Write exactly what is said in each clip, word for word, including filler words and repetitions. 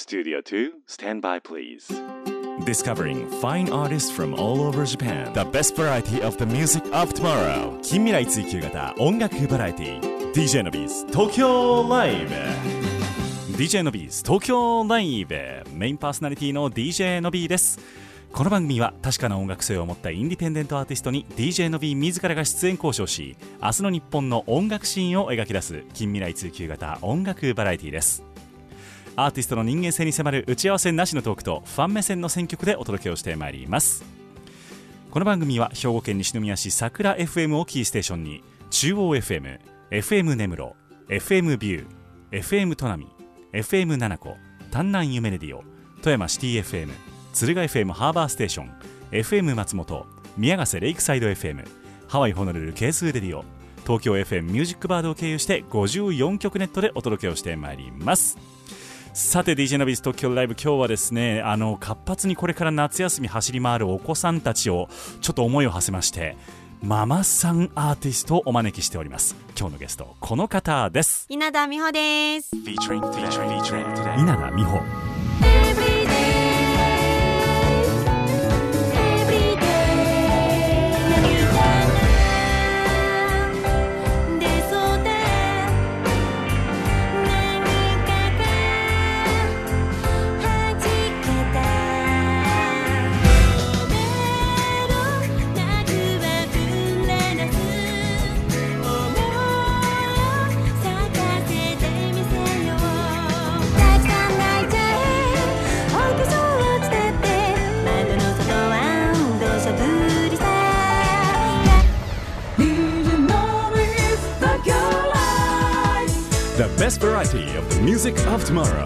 Studio two, stand by please. Discovering fine artists from all over Japan. The best variety of the music of tomorrow. 近未来追求型音楽バラエティ ディージェー のビーズ東京ライブ ディージェー のビーズ東京ライブメインパーソナリティの ディージェー のビーです。この番組は確かな音楽性を持ったインディペンデントアーティストに ディージェー のビー自らが出演交渉し、明日の日本の音楽シーンを描き出す近未来追求型音楽バラエティです。アーティストの人間性に迫る打ち合わせなしのトークとファン目線の選曲でお届けをしてまいります。この番組は兵庫県西宮市桜 エフエム をキーステーションに中央 エフエム、エフエム 根室、エフエム ビュー、エフエム 砺波、エフエム 七子、丹南夢レディオ、富山シティ エフエム、敦賀 エフエム ハーバーステーション、 エフエム 松本、宮ヶ瀬レイクサイド エフエム、 ハワイホノルル係数レディオ、東京 エフエム ミュージックバードを経由してごじゅうよんきょくネットでお届けをしてまいります。さて ディージェー のビーズ東京ライブ、今日はですね、あの活発にこれから夏休み走り回るお子さんたちをちょっと思いを馳せまして、ママさんアーティストをお招きしております。今日のゲストこの方です。 稲田美穂です。 Featuring Featuring Featuring 稲田美穂。The best variety of the music of tomorrow.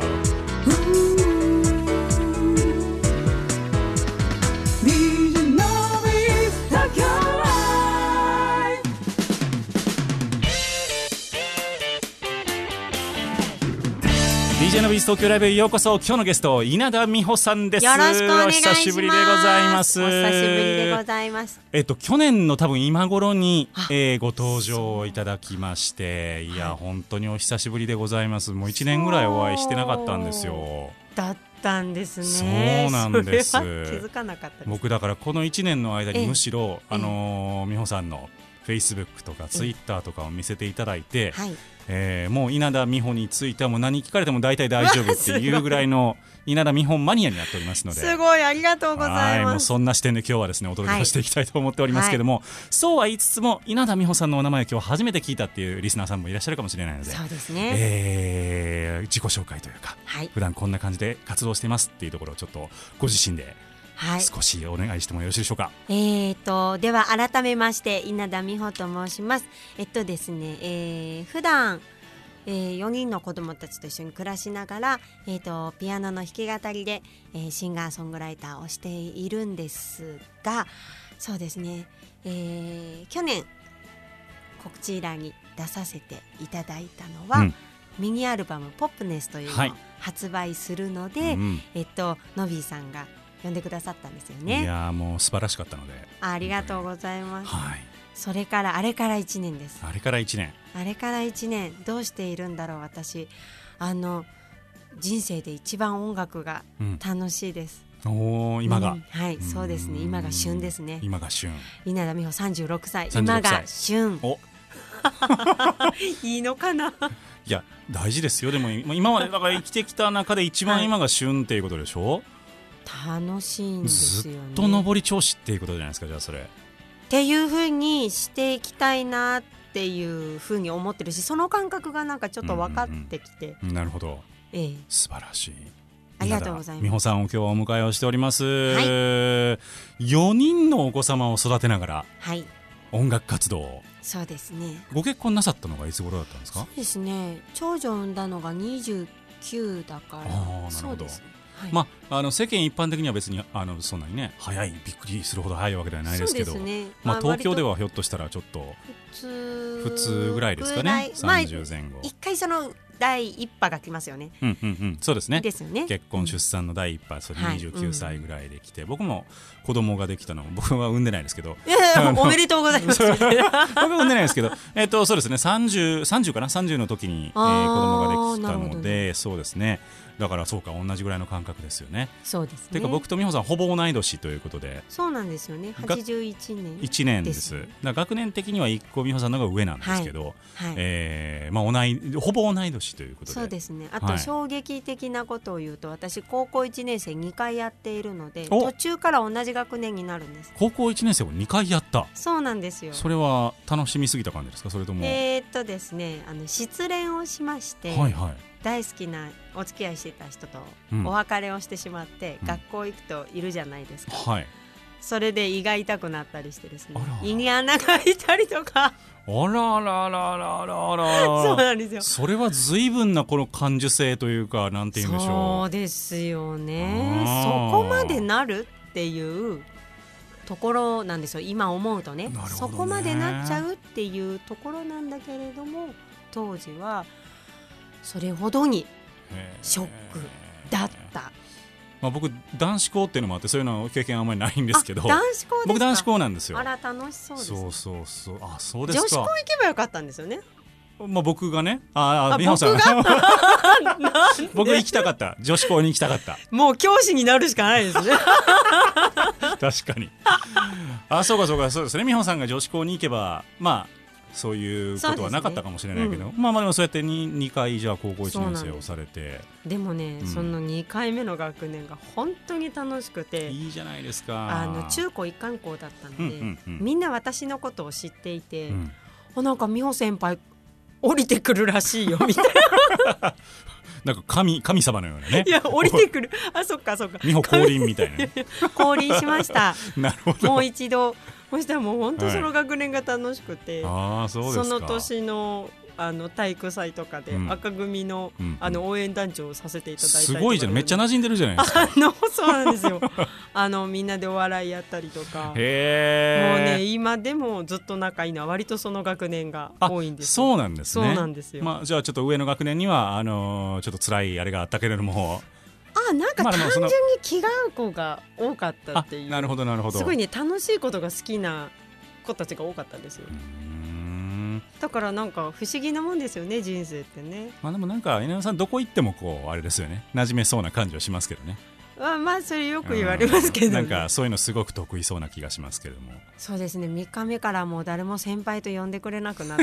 ディージェー のビーズ東京ライブ。ディージェー のビーズ東京ライブへようこそ。今日のゲスト稲田美穂さんです。 よろしくお願いします。 お久しぶりでございます。 お久しぶりでございます。 えっと去年の多分今頃に、えー、ご登場いただきまして、いや、はい、本当にお久しぶりでございます。もういちねんぐらいお会いしてなかったんですよ。 だったんですね。 そうなんです。 それは気づかなかったです。 僕だからこのいちねんの間にむしろ、あのー、美穂さんのフェイスブックとかツイッターとかを見せていただいて、はい、えー、もう稲田美穂についてはもう何聞かれても大体大丈夫っていうぐらいの稲田美穂マニアになっておりますので、 すごいありがとうございます。はい、 もうそんな視点で今日はですねお届けをしていきたいと思っておりますけども、はい、そうは言いつつも稲田美穂さんのお名前を今日初めて聞いたっていうリスナーさんもいらっしゃるかもしれないので、 そうですね、 えー、自己紹介というか、はい、普段こんな感じで活動してますっていうところをちょっとご自身ではい、少しお願いしてもよろしいでしょうか。 えーとでは改めまして稲田美穂と申します。えっとですね、えー、普段、えー、よにんの子どもたちと一緒に暮らしながら、えーとピアノの弾き語りで、えー、シンガーソングライターをしているんですが、そうですね、えー、去年こちらに出させていただいたのは、うん、ミニアルバムポップネスというのを発売するので、はい、うん、えっとのびーさんが呼んでくださったんですよね。 いやもう素晴らしかったのであ, ありがとうございます、 はい、 それからあれからいちねんです。 あれからいちねんあれからいちねんどうしているんだろう。私あの人生で一番音楽が楽しいです、 うん、お今が、うん、 はい、そうですね、今が旬ですね。 今が旬。 稲田美穂さんじゅうろくさい、 さんじゅうろくさい今が旬。おいいのかな。 いや大事ですよ。でも今までだから生きてきた中で一番今が旬っていうことでしょ、はい、 楽しいんですよね。 ずっと上り調子っていうことじゃないですか。じゃあそれっていう風にしていきたいなっていう風に思ってるし、その感覚がなんかちょっと分かってきて、 うんうんうん、なるほど、 ええ、 素晴らしい。 ありがとうございます。 美穂さんを今日はお迎えをしております、 はい、 よにんのお子様を育てながら、 はい、 音楽活動。 そうですね。 ご結婚なさったのがいつ頃だったんですか。 そうですね、長女を産んだのがにじゅうきゅうだから。あ、なるほど。そうですね、はい、まあ、あの世間一般的には別にあのそんなにね早いびっくりするほど早いわけではないですけど、 そうですね、 まあ、東京ではひょっとしたらちょっと普通普通ぐらいですかね、さんじゅうぜん後、 一回その第一波が来ますよね、 うんうんうん、そうですね。 ですよね。 結婚出産の第一波、それにじゅうきゅうさいぐらいで来て、はい、うん、僕も子供ができたのも僕は産んでないですけど、 いやいやおめでとうございます僕は産んでないですけど、えー、とそうですね、さんじゅう、さんじゅうかな、さんじゅうの時に、えー、子供ができたので、そうですね、 だからそうか同じぐらいの感覚ですよね。 そうですね。 てか僕と美穂さんほぼ同い年ということで。 そうなんですよね。はちじゅういちねんいちねんです。だから学年的にはいっこ美穂さんの方が上なんですけど、はいはい、えーまあ、同いほぼ同い年ということで。 そうですね。あと衝撃的なことを言うと、はい、私高校いちねん生にかいやっているので途中から同じ学年になるんです。 高校いちねん生をにかいやった。 そうなんですよ。 それは楽しみすぎた感じですか、それとも。 えー、っとですねあの失恋をしまして、はいはい、大好きなお付き合いしてた人とお別れをしてしまって、うん、学校行くといるじゃないですか、はい、それで胃が痛くなったりしてですね、胃に穴が開いたりとか。 あららららららそうなんですよ。 それは随分なこの感受性というか、なんて言うんでしょう。 そうですよね。そこまでなるっていうところなんですよ、今思うと ね, ねそこまでなっちゃうっていうところなんだけれども、当時はそれほどにショックだった。 まあ、僕男子校っていうのもあってそういうの経験あんまりないんですけど。 男子校ですか。 僕男子校なんですよ。 あら楽しそうです。 そうそうそう。あ、そうですか。 女子校行けばよかったんですよね。 まあ、僕がね、ああ、美穂さん僕行きたかった、女子校に行きたかった。 もう教師になるしかないですね確かに。あ、そうかそうか、そうですね。美穂さんが女子校に行けばまあそういうことはなかったかもしれないけど、ね、うん、まあまあでもそうやって 2, にかいじゃあ高校いちねん生をされて。 でもね、うん、そのにかいめの学年が本当に楽しくて。 いいじゃないですか。 あの中高一貫校だったので、うんうんうん、みんな私のことを知っていて、うん、なんか美穂先輩降りてくるらしいよみたいななんか 神, 神様のようなね。 いや降りてくるあそっかそっか美穂降臨みたいな、ね、 降臨しましたなるほど。 もう一度。そしたらもう本当その学年が楽しくて、 はい、あ、そうですか。 その年 の, あの体育祭とかで赤組 の,、うん、あの応援団長をさせていただいたりとか、 すごいじゃん、めっちゃ馴染んでるじゃないですか。 あのそうなんですよあのみんなでお笑いやったりとか。 へー、 もうね今でもずっと仲いいのは割とその学年が多いんですよ。 そうなんですね。 そうなんですよ、 まあ、じゃあちょっと上の学年にはあのー、ちょっと辛いあれがあったけれども、 あ、なんか単純に気が合う子が多かったっていう。 なるほどなるほど。 すごいね楽しいことが好きな子たちが多かったんですよ。うーん、だからなんか不思議なもんですよね、人生ってね。 まあ、でもなんか稲田さんどこ行ってもこうあれですよね、馴染めそうな感じはしますけどね。 あ、まあそれよく言われますけど、ね、 なんかそういうのすごく得意そうな気がしますけれども。 そうですね、みっかめからもう誰も先輩と呼んでくれなくなって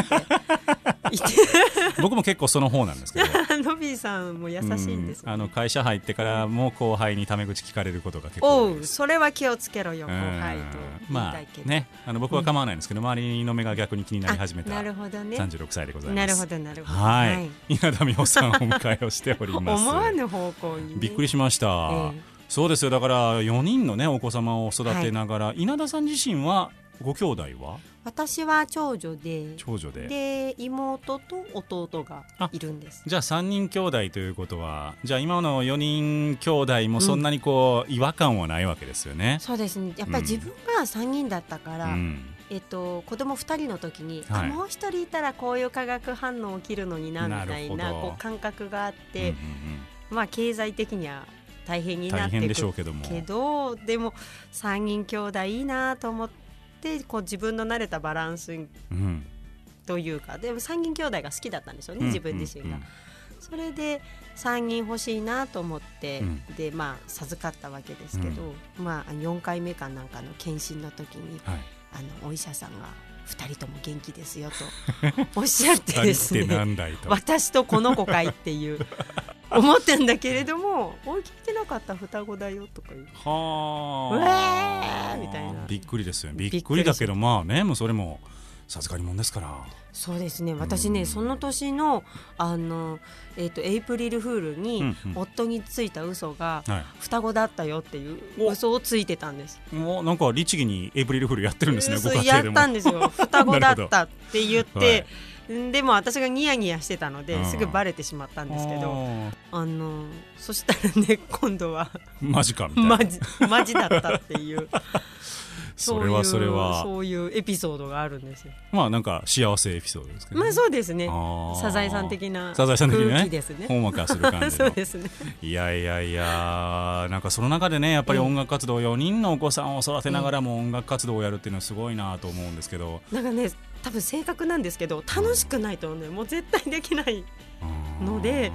僕も結構その方なんですけどノビーさんも優しいんです、ね、 あの会社入ってからも後輩にタメ口聞かれることが結構多いです。 おう、それは気をつけろよ後輩と言いたいけど、 まあね、あの僕は構わないんですけど、うん、周りの目が逆に気になり始めたなるほど、ね、 さんじゅうろくさいでございます。 なるほどなるほど。 はい、はい、稲田美穂さんをお迎えをしております思わぬ方向に、ね、 びっくりしました、えー、そうですよ。だからよにんの、ね、お子様を育てながら、はい、稲田さん自身はご兄弟は。 私は長女で、 長女で、 で妹と弟がいるんです。 じゃあさんにん兄弟ということは、じゃあ今のよにん兄弟もそんなにこう、うん、違和感はないわけですよね。 そうですね、やっぱり自分がさんにんだったから、うん、えっと、子供ふたりの時に、はい、あもうひとりいたらこういう化学反応起きるのになみたいなこう感覚があって、うんうんうん、まあ経済的には大変になってくるでしょうけども、 けどでもさんにん兄弟いいなと思ってでこう自分の慣れたバランスというか、うん、でもさんにん兄弟が好きだったんですよね、うん、自分自身が、うんうん、それでさんにん欲しいなと思って、うん、でまあ授かったわけですけど、うん、まあよんかいめかなんかの検診の時に、はい、あのお医者さんがふたりとも元気ですよとおっしゃってですね私とこの子かいっていう思ってんだけれども、おい聞いてなかった双子だよとか言う、はーみたいな。 びっくりですよね。びっくりだけどまあね、もうそれも授かりもんですから。 そうですね、私ね、その年の、あの、えーと、エイプリルフールに夫についた嘘が双子だったよっていう嘘をついてたんです。 もうなんか律儀にエイプリルフールやってるんですね、ご家庭でも。 やったんですよ、双子だったって言ってでも私がニヤニヤしてたのですぐバレてしまったんですけど、あのそしたらね、今度はマジかみたいなマジ、マジだったっていうそれはそれはそういうエピソードがあるんですよ。 まあなんか幸せエピソードですけど、ね、 まあそうですね、サザエさん的な空気ですね、 ほんわかする感じのそうですね。 いやいやいや、なんかその中でね、やっぱり音楽活動、よにんのお子さんを育てながらも音楽活動をやるっていうのはすごいなと思うんですけど、 なんかね、多分性格なんですけど楽しくないとね、もう絶対できないので、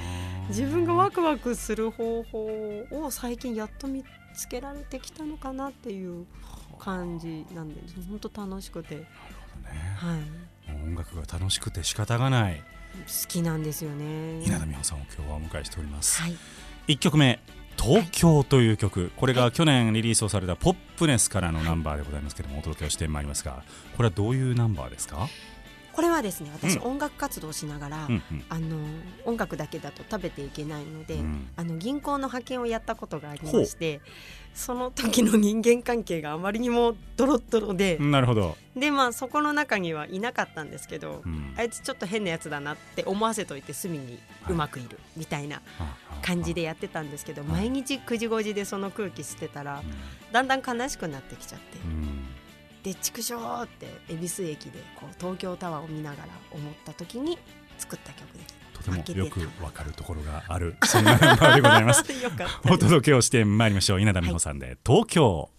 自分がワクワクする方法を最近やっと見つけられてきたのかなっていう感じなんで、本当楽しくて。なるほどね、 はい、 音楽が楽しくて仕方がない、 好きなんですよね。 稲田美穂さんを今日はお迎えしております、 はい、 いっきょくめ東京という曲、はい、これが去年リリースをされたポップネスからのナンバーでございますけども、お届けをしてまいりますが、これはどういうナンバーですか？ これはですね、私、 うん、 音楽活動をしながら、 うんうん、 あの音楽だけだと食べていけないので、 うん、 あの銀行の派遣をやったことがありまして、その時の人間関係があまりにもドロッドロで、 なるほど。 で、まあ、そこの中にはいなかったんですけど、 うん、 あいつちょっと変なやつだなって思わせといて隅にうまくいるみたいな感じでやってたんですけど、はい、毎日くじごじでその空気してたら、うん、だんだん悲しくなってきちゃって、うん、で畜生って恵比寿駅でこう東京タワーを見ながら思った時に作った曲です。 とてもよくわかるところがあるそんなナンバーでございますお届けをしてまいりましょう。稲田美穂さんで、はい、東京。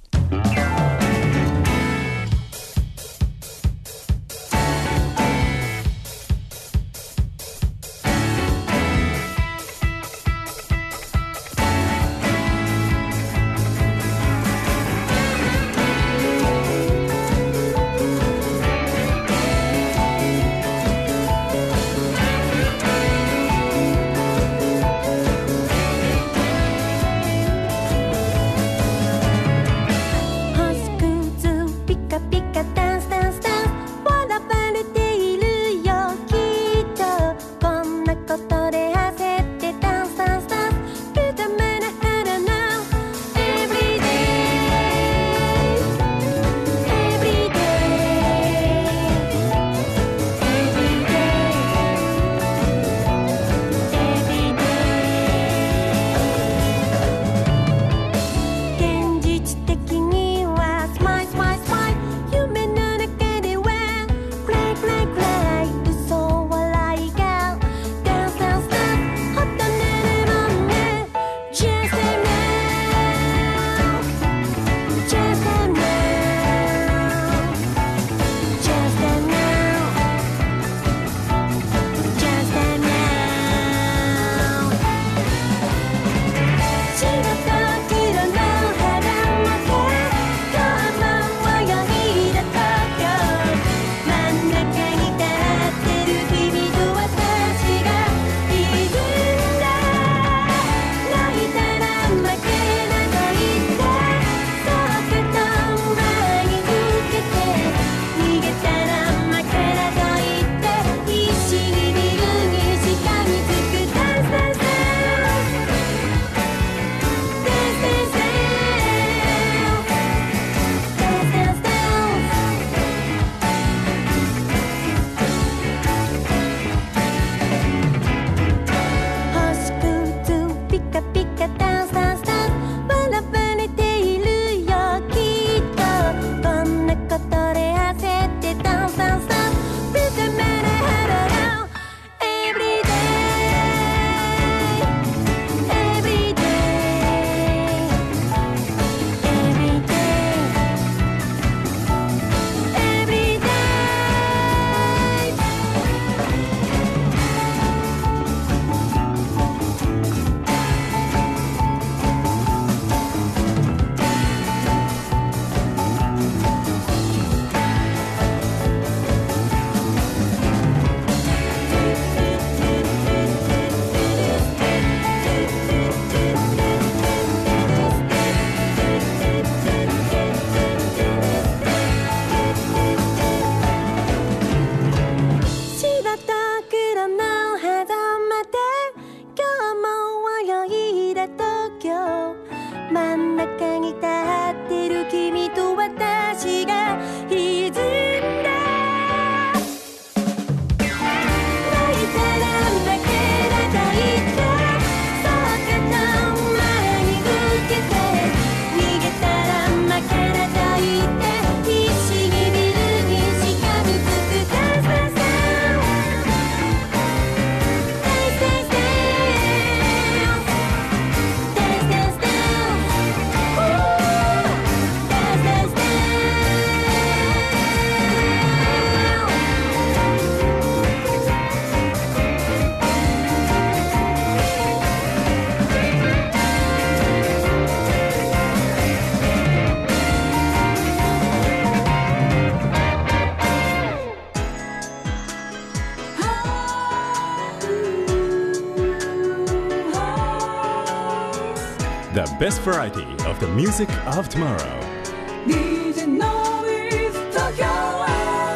The best variety of the music of tomorrow. ディージェー の is Tokyo Live。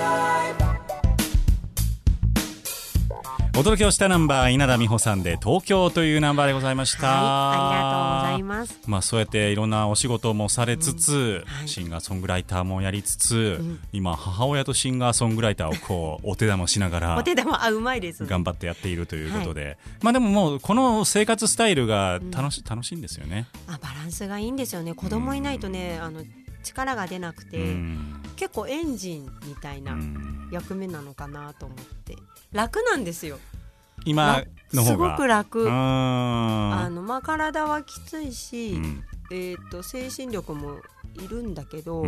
お届けをしたナンバー稲田美穂さんで東京というナンバーでございました。 はい、ありがとうございます。 まあ、そうやっていろんなお仕事もされつつ、 うんはい、 シンガーソングライターもやりつつ、 うん、 今母親とシンガーソングライターをこうお手玉しながらお手玉あうまいです、ね、 頑張ってやっているということで、はい、まあでももうこの生活スタイルが楽し、うん、楽しいんですよね。 あ、バランスがいいんですよね。子供いないとね、あの力が出なくて、うん、結構エンジンみたいな役目なのかなと思って楽なんですよ。 今の方がすごく楽。 ああの、まあ、体はきついし、うん、えー、と精神力もいるんだけど、うん、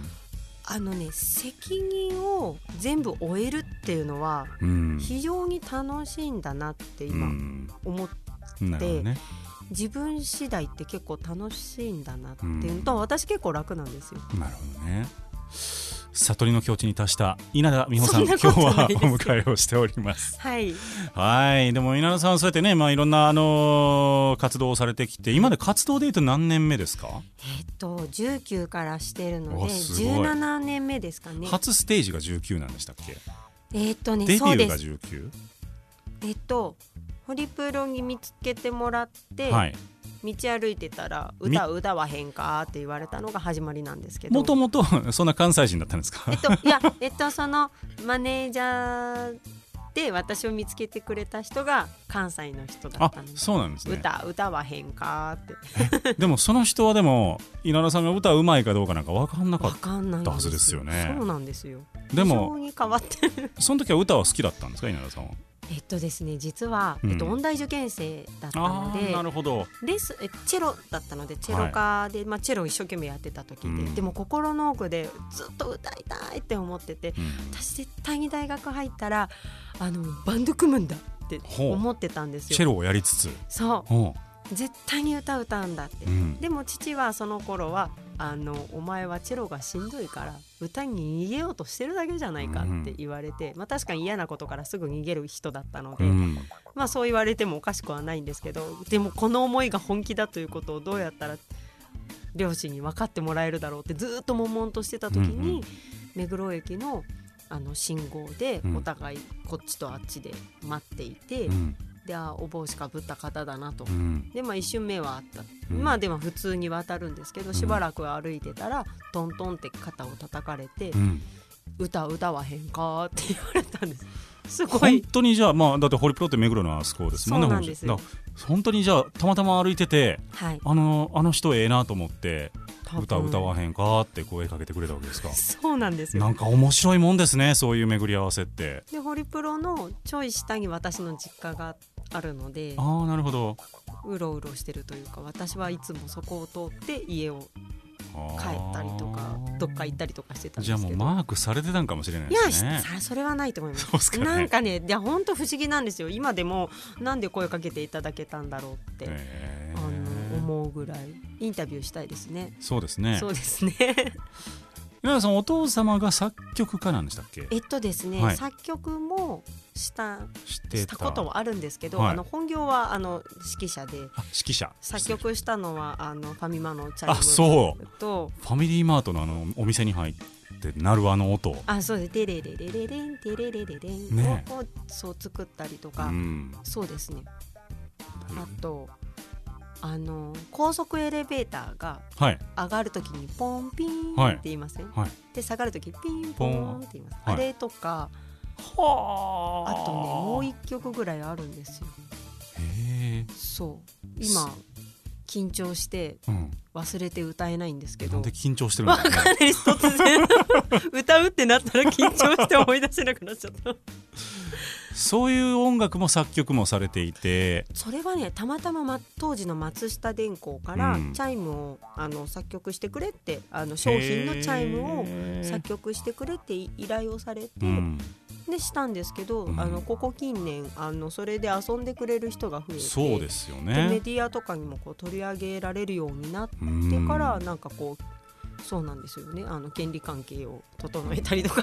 あのね責任を全部終えるっていうのは非常に楽しいんだなって今思って、うん、ね、自分次第って結構楽しいんだなっていうのと、うん、私結構楽なんですよ。 なるほどね。悟りの境地に達した稲田美穂さん、今日はお迎えをしております。 はい、 はい。でも稲田さんそうやってね、まあ、いろんな、あのー、活動をされてきて、今で活動でいうと何年目ですか？ えっとじゅうきゅうからしてるのでじゅうななねんめですかね。 初ステージがじゅうきゅうなんでしたっけ？ えっとね、 デビューがじゅうきゅう？ えっとホリプロに見つけてもらって、はい、道歩いてたら歌歌わへんかって言われたのが始まりなんですけど、 もともとそんな関西人だったんですか？ えっといやえっとそのマネージャーで私を見つけてくれた人が関西の人だったんです。 あ、そうなんですね。 歌歌わへんかってでもその人はでも稲田さんが歌うまいかどうかなんか分かんなかったはずですよね。 そうなんですよ。 でも非常に変わってるその時は歌は好きだったんですか、稲田さんは？ えっとですね、実は、うん、えっと、音大受験生だったので、 なるほど。 レスえチェロだったのでチェロ科で、はい、まあ、チェロを一生懸命やってた時で、うん、でも心の奥でずっと歌いたいって思ってて、うん、私絶対に大学入ったらあのバンド組むんだって思ってたんですよ。 チェロをやりつつ、 そう絶対に歌歌うんだって、うん、でも父はその頃はあのお前はチェロがしんどいから歌に逃げようとしてるだけじゃないかって言われて、うん、まあ、確かに嫌なことからすぐ逃げる人だったので、うん、まあ、そう言われてもおかしくはないんですけど、でもこの思いが本気だということをどうやったら両親に分かってもらえるだろうってずっと悶々としてた時に、うんうん、目黒駅のあの信号でお互いこっちとあっちで待っていて、うん、でお帽子かぶった方だなと、うん、で、まあ、一瞬目はあった、うん、まあでも普通に渡るんですけど、しばらく歩いてたらトントンって肩を叩かれて、うん、歌歌わへんかって言われたんです。すごい本当にじゃあ、まあ、だってホリプロって目黒のあそこですもんね。 そうなんですよ。 本当にじゃあたまたま歩いてて、 はい、 あの、あの人ええなと思って歌歌わへんかって声かけてくれたわけですか？ そうなんですよ。 なんか面白いもんですね、そういう巡り合わせって。 でホリプロのちょい下に私の実家があるので、 ああ、なるほど。 うろうろしてるというか、私はいつもそこを通って家を帰ったりとかどっか行ったりとかしてたんですけど。 じゃあもうマークされてたんかもしれないですね。 いや、それはないと思います。 そうですかね。 なんかね、いや本当不思議なんですよ。今でもなんで声かけていただけたんだろうって、あの思うぐらいインタビューしたいですね。 そうですね。 そうですね。 稲田さん、お父様が作曲家なんでしたっけ？ えっとですね、はい、作曲もしたしたこともあるんですけど、はい、あの本業はあの指揮者で、 あ、指揮者作曲したのはあのファミマのチャイムと、 あ、そうファミリーマートのあのお店に入って鳴るあの音、 あ、そうです。デレレレレレンデレレレレン、ね、をそう作ったりとか、うん、そうですね。あとあの高速エレベーターが上がるときにポンピンって言いません、はいはい、で下がるときピンポンって言います、はい、あれとか、はあとねもう一曲ぐらいあるんですよ。 へー、 そう今緊張して忘れて歌えないんですけど、 うん、なんで緊張してるんだろうね。 わかんないです。突然歌うってなったら緊張して思い出せなくなっちゃったそういう音楽も作曲もされていて、 それはねたまたま、ま、当時の松下電工から、うん、チャイムをあの作曲してくれって、あの商品のチャイムを作曲してくれって依頼をされて、うん、でしたんですけど、うん、あのここ近年あのそれで遊んでくれる人が増えて、 そうですよね。 でメディアとかにもこう取り上げられるようになってから、うん、なんかこうそうなんですよね、あの権利関係を整えたりとかし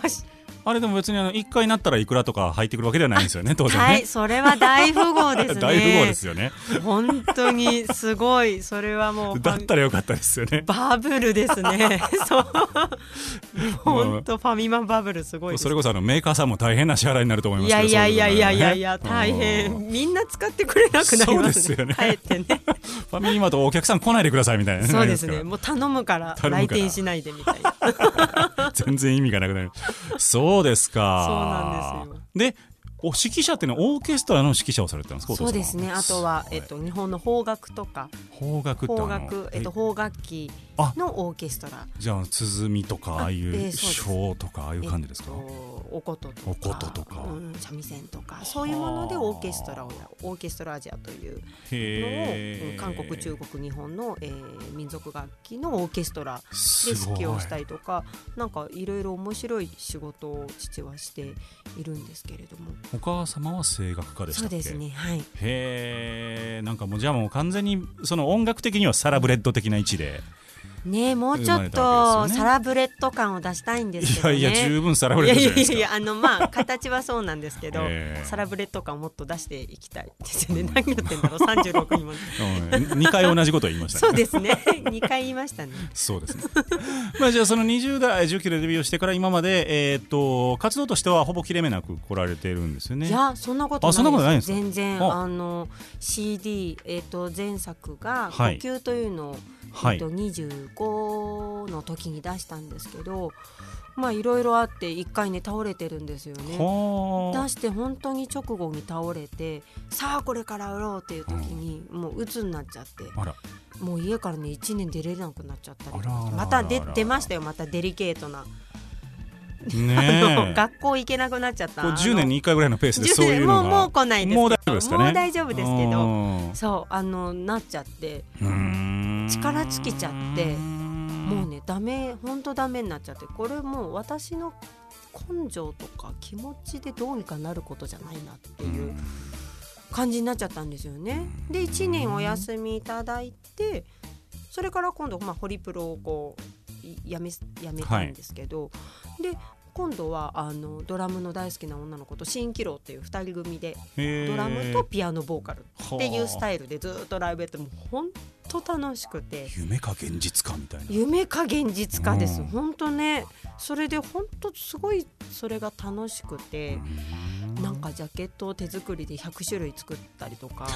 あれでも別にあのいっかいなったらいくらとか入ってくるわけではないんですよね、当然ね。 はい、それは大富豪ですね。 大富豪ですよね。 本当にすごい、それはもうだったらよかったですよね。 バブルですね。そう本当ファミマバブルすごいです。 それこそあのメーカーさんも大変な支払いになると思いますいけど。 やいやいやいやいやいやや大変、みんな使ってくれなくなりますね。 そうですよね。 かえってね。 ファミリーマートお客さん来ないでくださいみたいな、ね、 そうですね。もう頼むから来店しないでみたいな。 全然意味がなくなる。そうですか。 そうなんですよ。 で、お指揮者っていうのはオーケストラの指揮者をされてたんですか？ そうですね。あとは、えっと、日本の邦楽とか邦楽ってあの邦楽、えっと、邦楽器のオーケストラ。 じゃあ鼓とかああいう笙とかああいう感じですか？ えっと、お琴とかお琴とか、 うん、三味線とかそういうものでオーケストラをやオーケストラアジアというのを韓国中国日本の、えー、民族楽器のオーケストラで指揮をしたりとか、なんかいろいろ面白い仕事を父はしているんですけれども。 お母様は声楽家でしたっけ？ そうですね、はい。 へえ、なんかもうじゃあもう完全にその音楽的にはサラブレッド的な位置でね、もうちょっとサラブレッド感を出したいんですけどね。 いやいや十分サラブレッドじゃないですか。 いやいやいや、あのまあ形はそうなんですけど、サラブレッド感をもっと出していきたいですよね。何言ってんだろう、さんじゅうろくにも、 うん、にかい同じことを言いましたね。 そうですね、にかい言いましたね。 そうですね。まあじゃあそのにじゅう代じゅうきゅうでデビューしてから今まで、えー、と活動としてはほぼ切れ目なく来られてるんですよね。 いや、そんなことないです。 あ、そんなことないんですか？ 全然あの シーディー、えー、と前作が呼吸というのを、はい、えー、とにじゅうごの時に出したんですけど、まあいろいろあっていっかいね倒れてるんですよね。出して本当に直後に倒れて、さあこれから売ろうっていう時に、うん、もう鬱になっちゃって、 あら、 もう家からねいちねん出れなくなっちゃったりとか、また出出ましたよ。またデリケートなねあの学校行けなくなっちゃった。 じゅうねんにいっかいぐらいのペースでそういうのがもう、もう来ないですけど、 もう大丈夫ですかね。 もう大丈夫ですけど、そうあのなっちゃって、うーん、力尽きちゃって、もうねダメ、本当ダメになっちゃって、これもう私の根性とか気持ちでどうにかなることじゃないなっていう感じになっちゃったんですよね。でいちねんお休みいただいて、それから今度、まあ、ホリプロをこうやめ、やめたんですけど、はい、で今度はあのドラムの大好きな女の子と蜃気楼っていうふたり組でドラムとピアノボーカルっていうスタイルでずっとライブやって、もう本当楽しくて、 夢か現実かみたいな。 夢か現実かです、本当ね。それで本当すごいそれが楽しくて、なんかジャケットを手作りでひゃくしゅるい作ったりとか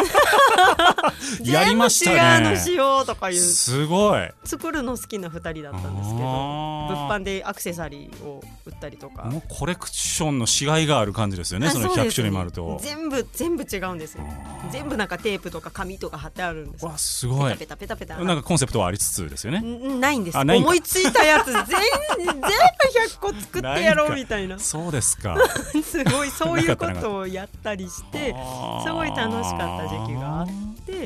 やりましたね。 全部違うのしようとかいう、 すごい作るの好きなふたりだったんですけど、物販でアクセサリーを売ったりとか、 もうコレクションのしがいがある感じですよね。そのひゃくしゅるいもあると、 全部全部違うんですよ。全部なんかテープとか紙とか貼ってあるんですよ。 わ、すごい。 ペタペタペタペタ、 なんかコンセプトはありつつですよね。 ないんです。思いついたやつ全全部ひゃっこ作ってやろうみたいな。 そうですか。 すごいそういうことをやったりしてすごい楽しかった時期があって、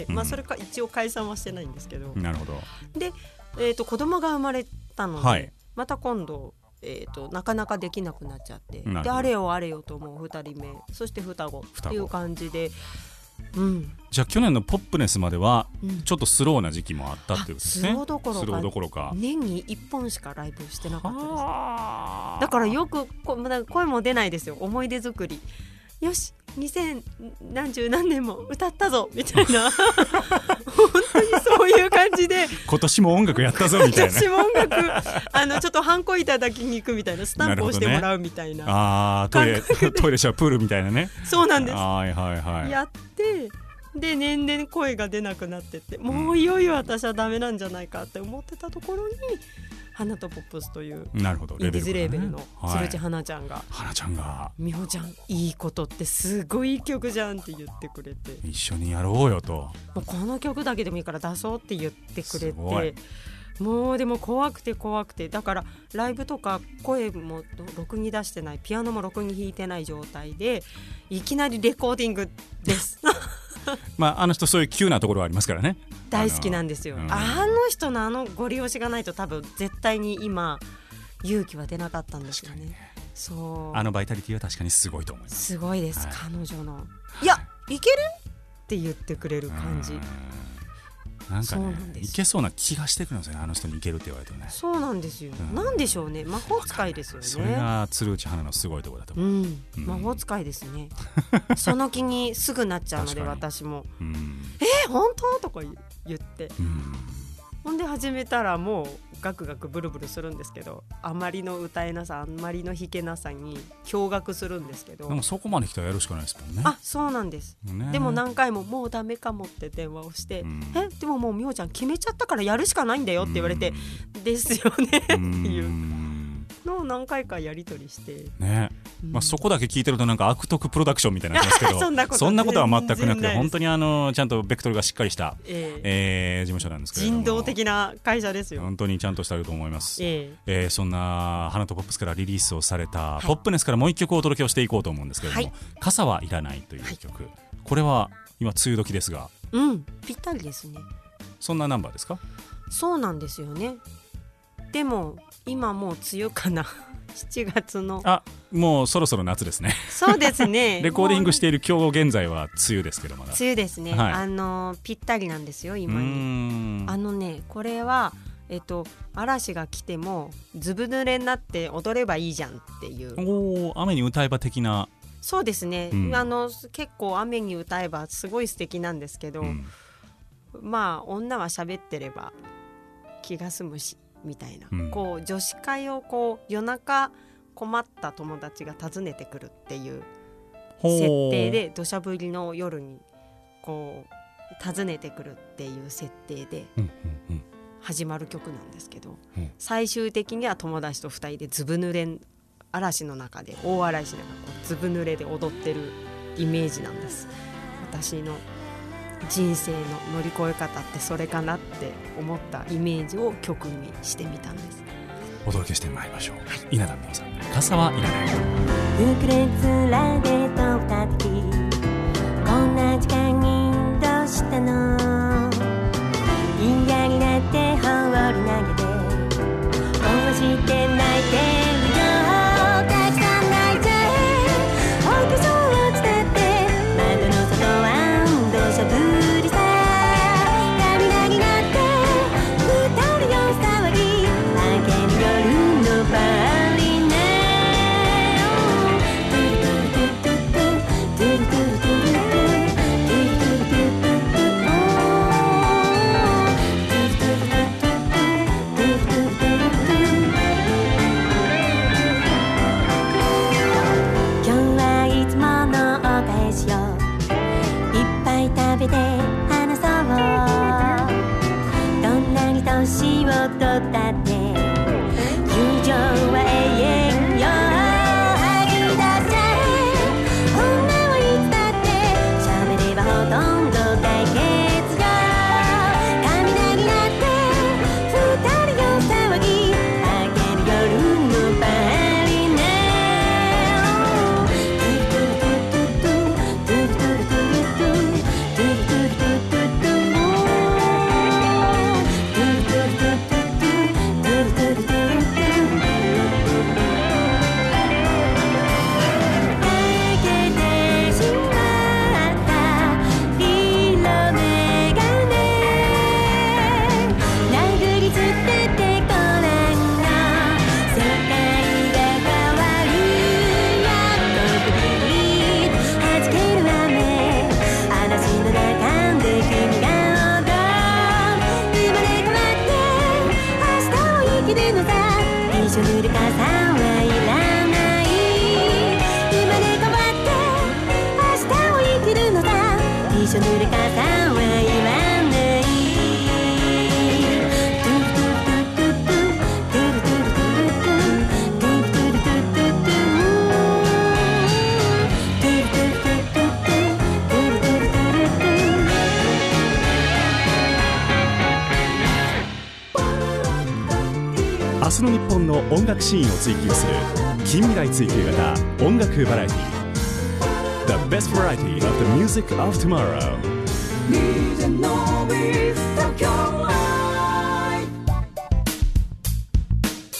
まあ、それか一応解散はしてないんですけど、 なるほど。 で、えー、と子供が生まれたので、はい、また今度、えー、となかなかできなくなっちゃって、であれよあれよと思うふたりめ、そして双子っていう感じで、うん、 じゃあ去年のポップネスまではちょっとスローな時期もあったっていうことですね。 スローどころか、 スローどころか年にいっぽんしかライブしてなかったです。だからよくこ声も出ないですよ。思い出作り、よしにせん何十何年も歌ったぞみたいな本当にそういう感じで今年も音楽やったぞみたいな、 今年も音楽あのちょっとハンコいただきに行くみたいな、スタンプをしてもらうみたいな、な、ね、 あトイレトイレシャワープールみたいなね。 そうなんです、 はいはいはい、 やってで年々声が出なくなってって、もういよいよ私はダメなんじゃないかって思ってたところに、花とポップスというインディーズレーベルの鶴地花ちゃんが、 花ちゃんが美穂ちゃんいいことってすごいいい曲じゃんって言ってくれて、 一緒にやろうよと、 もうこの曲だけでもいいから出そうって言ってくれて、もうでも怖くて怖くて、だからライブとか声もろくに出してない、ピアノもろくに弾いてない状態でいきなりレコーディングですまあ、あの人そういう急なところはありますからね。 大好きなんですよ、あの、うん、あの人のあのご利用しがないと多分絶対に今勇気は出なかったんですよね。そう、 あのバイタリティは確かにすごいと思います。 すごいです、はい、彼女の、 はい、 いやいけるって言ってくれる感じなんかねそうなんですいけそうな気がしてくるんですよね、あの人にいけるって言われるとね。 そうなんですよ、 うんなんでしょうね、魔法使いですよね。 それが鶴内花のすごいところだと思う。 うん、 うん魔法使いですねその気にすぐなっちゃうので、 確かに私もうんえ本当とか言ってうんほんで始めたらもうガクガクブルブルするんですけど、あまりの歌えなさ、あまりの弾けなさに驚愕するんですけど、 でもそこまで来たらやるしかないですもんね。 あそうなんです、 ねでも何回ももうダメかもって電話をして、 うんえでももうみおちゃん決めちゃったからやるしかないんだよって言われて、ですよねっていうのを何回かやり取りして、 ね、まあ、そこだけ聞いてるとなんか悪徳プロダクションみたいになってますけどそんなことそんなことは全くなくて、 全然ないです本当にあのちゃんとベクトルがしっかりした、 えええー事務所なんですけれども、 人道的な会社ですよ。 本当にちゃんとしてあると思います、 ええーそんな花とポップスからリリースをされた、 いポップネスからもう一曲お届けをしていこうと思うんですけれども、 はい傘はいらないという曲、これは今梅雨時ですが、 うんぴったりですね。 そんなナンバーですか？ そうなんですよね。でも今もう梅雨かなしちがつのあ、もうそろそろ夏ですねそうですねレコーディングしていいる今日現在は梅雨ですけど、まだ梅雨ですね、 はいあのぴったりなんですようー今に。 んあのねこれはえっと嵐が来てもずぶ濡れになって踊ればいいじゃんっていうおー、雨に歌えば的な、 そうですね、 うんあの結構雨に歌えばすごい素敵なんですけど、 うんまあ女は喋ってれば気が済むしみたいな、 うんこう女子会をこう夜中困った友達が訪ねてくるっていうほー設定で土砂降りの夜にこう訪ねてくるっていう設定でうんうんうん始まる曲なんですけど、 うん最終的には友達とふたりでずぶ濡れ嵐の中で大笑いしながらこうずぶ濡れで踊ってるイメージなんです。私の人生の乗り越え方ってそれかなって思ったイメージを曲にしてみたんです。 お届けしてまいりましょう、稲田美穂さん、傘はいらない。 ウクレツラで飛ぶた時こんな時間にどうしたの嫌になって放り投げてこうして泣いてるよたくさん泣いてお化粧を伝って窓の外は土砂降りさ雷鳴って二人を騒ぎ明ける夜のパリネ今日はいつものお返しをいっぱい食べて話そうどんなに年を取ったって友情は永遠よ吐き出せ女はいつだって喋ればほとんど解決よ雷鳴って二人を騒ぎ明ける夜のパリネ一緒にいる傘はいらない今で変わって明日を生きるのだ一緒にいる傘はいらない明日の日本の音楽シーンを追求する近未来追求型音楽バラエティ The best variety of the music of tomorrow。 ディージェー のビーズ東京ライブ。 お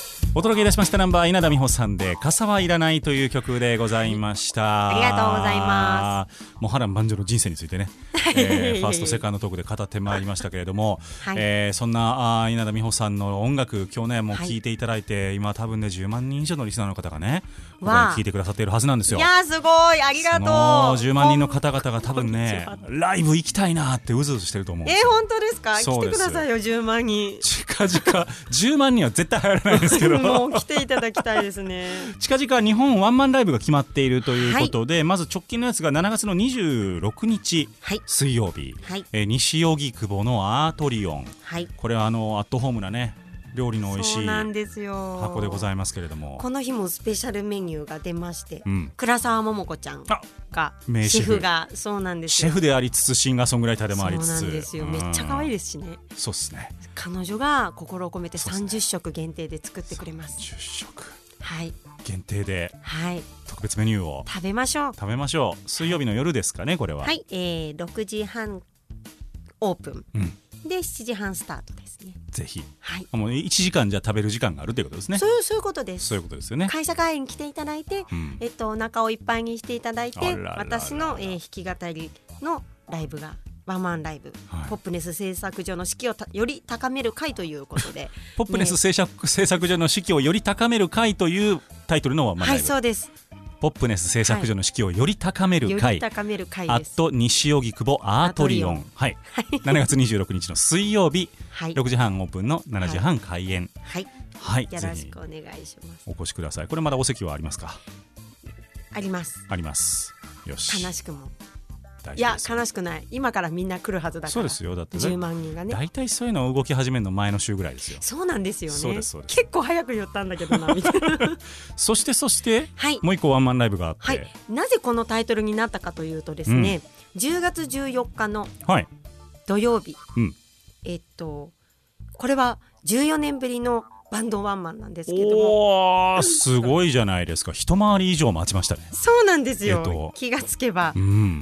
お届けいたしましたナンバー稲田美穂さんで傘はいらないという曲でございました。 ありがとうございます。 もう波乱万丈の人生についてね、えー、ファーストセカンドトークで語ってまいりましたけれども、はい、えー、そんなあ稲田美穂さんの音楽今日ねもう聴いていただいて、はい、今多分ねじゅうまんにん以上のリスナーの方がね聴いてくださっているはずなんですよ。 いやすごいありがとう。そのじゅうまんにんの方々が多分ねライブ行きたいなってうずうずしてると思うんですよ。 えー、本当ですか。来てくださいよじゅうまんにん。 近々じゅうまんにんは絶対入らないですけどもう来ていただきたいですね。 近々日本ワンマンライブが決まっているということで、はい、まず直近のやつがしちがつのにじゅうろくにち、はい、水曜日、はい、えー、西荻窪のアートリオン、はい、これはあのアットホームなね料理の美味しい箱でございますけれども、 この日もスペシャルメニューが出まして、うん、倉沢桃子ちゃんが名シェフがそうなんですよ。シェフでありつつシンガーソングライターでもありつつ、 そうなんですよ、うん、めっちゃ可愛いですしね。 そうですね。 彼女が心を込めてさんじゅっしょく限定で作ってくれます。 さんじゅっしょく、 はい、 限定で、 はい、 特別メニューを食べましょう食べましょう。水曜日の夜ですかねこれは。 はい、えー、ろくじはんオープン、うんでしちじはんスタートですね。 ぜひ、 はい、 もういちじかんじゃ食べる時間があるということですね。 そういうそういうことです。 そういうことですよね。 会社帰りに来ていただいて、うん、えっと、お腹をいっぱいにしていただいて、らららら私の、えー、弾き語りのライブがワンマンライブ、はい、ポップネス製作所の士気をより高める会ということでポップネス製作、ね、製作所の士気をより高める会というタイトルのワンマンライブ。 はい、そうです。 ポップネス製作所の士気をより高める会、はい、 より高める会です。 あと西荻窪アートリオン、はい、しちがつにじゅうろくにちの水曜日、はい、ろくじはんオープンのしちじはん開演、 はいはい、 よろしくお願いします。 お越しください。これまだお席はありますか。 ありますあります。よし。 悲しくもいや悲しくない。今からみんな来るはずだから。 そうですよ。だってじゅうまんにんがね。 大体そういうの動き始めるの前の週ぐらいですよ。 そうなんですよね。 そうですそうです。 結構早く言ったんだけどなみたいなそしてそして、はい、もう一個ワンマンライブがあって、 はい、なぜこのタイトルになったかというとですね、うん、じゅうがつじゅうよっかの土曜日、はい、うん、えっとこれはじゅうよねんぶりのバンドワンマンなんですけども、 おーすごいじゃないですか。一回り以上待ちましたね。 そうなんですよ、 えっと、 気がつけば、 うん、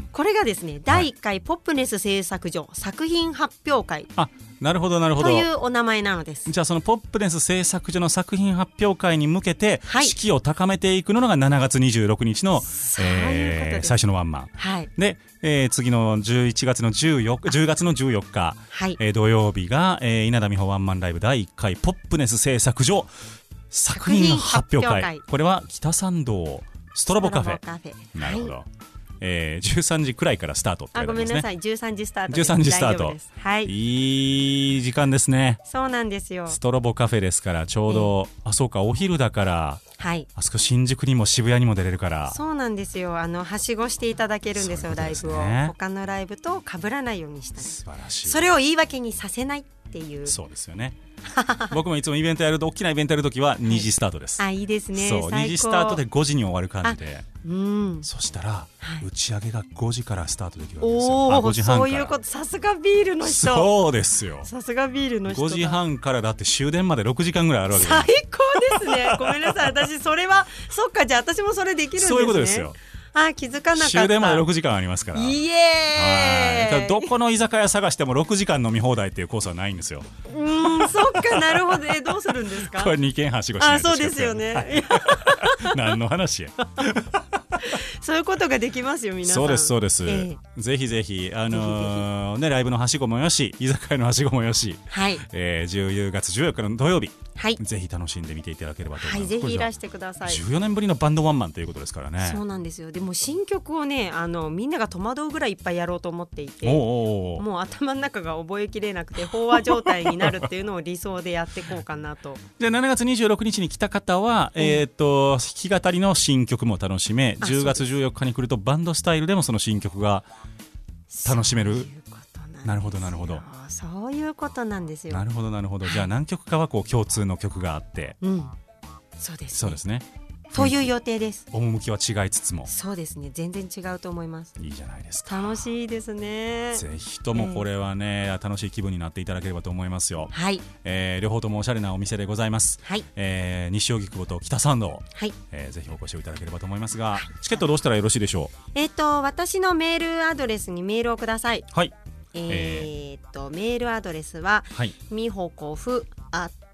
これがですねだいいっかいポップネス製作所作品発表会、 あ、なるほどなるほど、 というお名前なのです。 じゃあそのポップネス製作所の作品発表会に向けて士気を高めていくのがしちがつにじゅうろくにちの、えー、最初のワンマン、はい、で、えー、次のじゅういちがつのじゅうよっかじゅうがつのじゅうよっか、はい、えー、土曜日が、えー、稲田美穂ワンマンライブだいいっかいポップネス製作所作品発表会、これは北参道ストロボカフェ、 カフェ、 なるほど、はい、えー、じゅうさんじくらいからスタートって書いてありますね。 あ、ごめんなさい、じゅうさんじスタートです。 じゅうさんじスタート、 はい、 いい時間ですね。 そうなんですよ。 ストロボカフェですからちょうど、えー、あ、そうか、お昼だから、はい、あそこ新宿にも渋谷にも出れるから。 そうなんですよ。あのはしごしていただけるんですよ。ライブを他のライブと被らないようにしたり、素晴らしい。それを言い訳にさせないっていう。 そうですよね僕もいつもイベントやると大きなイベントやるときはにじスタートです、 はい、あ、いいですね。 そう、にじスタートでごじに終わる感じで、 うん、 そしたら、はい、打ち上げがごじからスタートできるわけですよ。 おあ、ごじはんから。 そういうこと。さすがビールの人。 そうですよ。 さすがビールの人だ。 ごじはんからだって終電までろくじかんぐらいあるわけです。 最高ですねごめんなさい、私それはそっか、じゃあ私もそれできるんですね。 そういうことですよ。 あ、気づかなかった。 終電までろくじかんありますから。 イエーイ。 はい、どこの居酒屋探してもろくじかん飲み放題っていうコースはないんですよ。 うーん、そっか、なるほど。え、どうするんですか。 これにけんはしごしないと。 あ、そうですよね、はい、 何の話やそういうことができますよ、皆さん。 そうですそうです、えー、ぜひぜひ、あのーね、ライブのはしごもよし、居酒屋のはしごもよし、はい、えー、じゅうがつじゅうよっかの土曜日、はい、ぜひ楽しんでみていただければと思います。 はい、ぜひいらしてください。 じゅうよねんぶりのバンドワンマンということですからね。 そうなんですよ。でも新曲をね、あのみんなが戸惑うぐらいいっぱいやろうと思っていて、おうおうおう、もう頭の中が覚えきれなくて飽和状態になるっていうのを理想でやっていこうかなとじゃあしちがつにじゅうろくにちに来た方は、うん、えー、と弾き語りの新曲も楽しめ、じゅうがつじゅうよっかに来るとバンドスタイルでもその新曲が楽しめる。なるほどなるほど、 そういうことなんですよ。 なるほどなるほど。じゃあ何曲かはこう共通の曲があって、うん、 そうですね、 そうですね、 という予定です。 趣は違いつつも。 そうですね、全然違うと思います。 いいじゃないですか。 楽しいですね。 ぜひともこれはね、えー、楽しい気分になっていただければと思いますよ。 はい、 えー、両方ともおしゃれなお店でございます。はい、えー、西荻窪と北参道、はい、えー、ぜひお越しいただければと思いますが、はい、チケットどうしたらよろしいでしょう。 えーと私のメールアドレスにメールをください。 はい、 えーと、えー、メールアドレスは、はい、みほこふアッ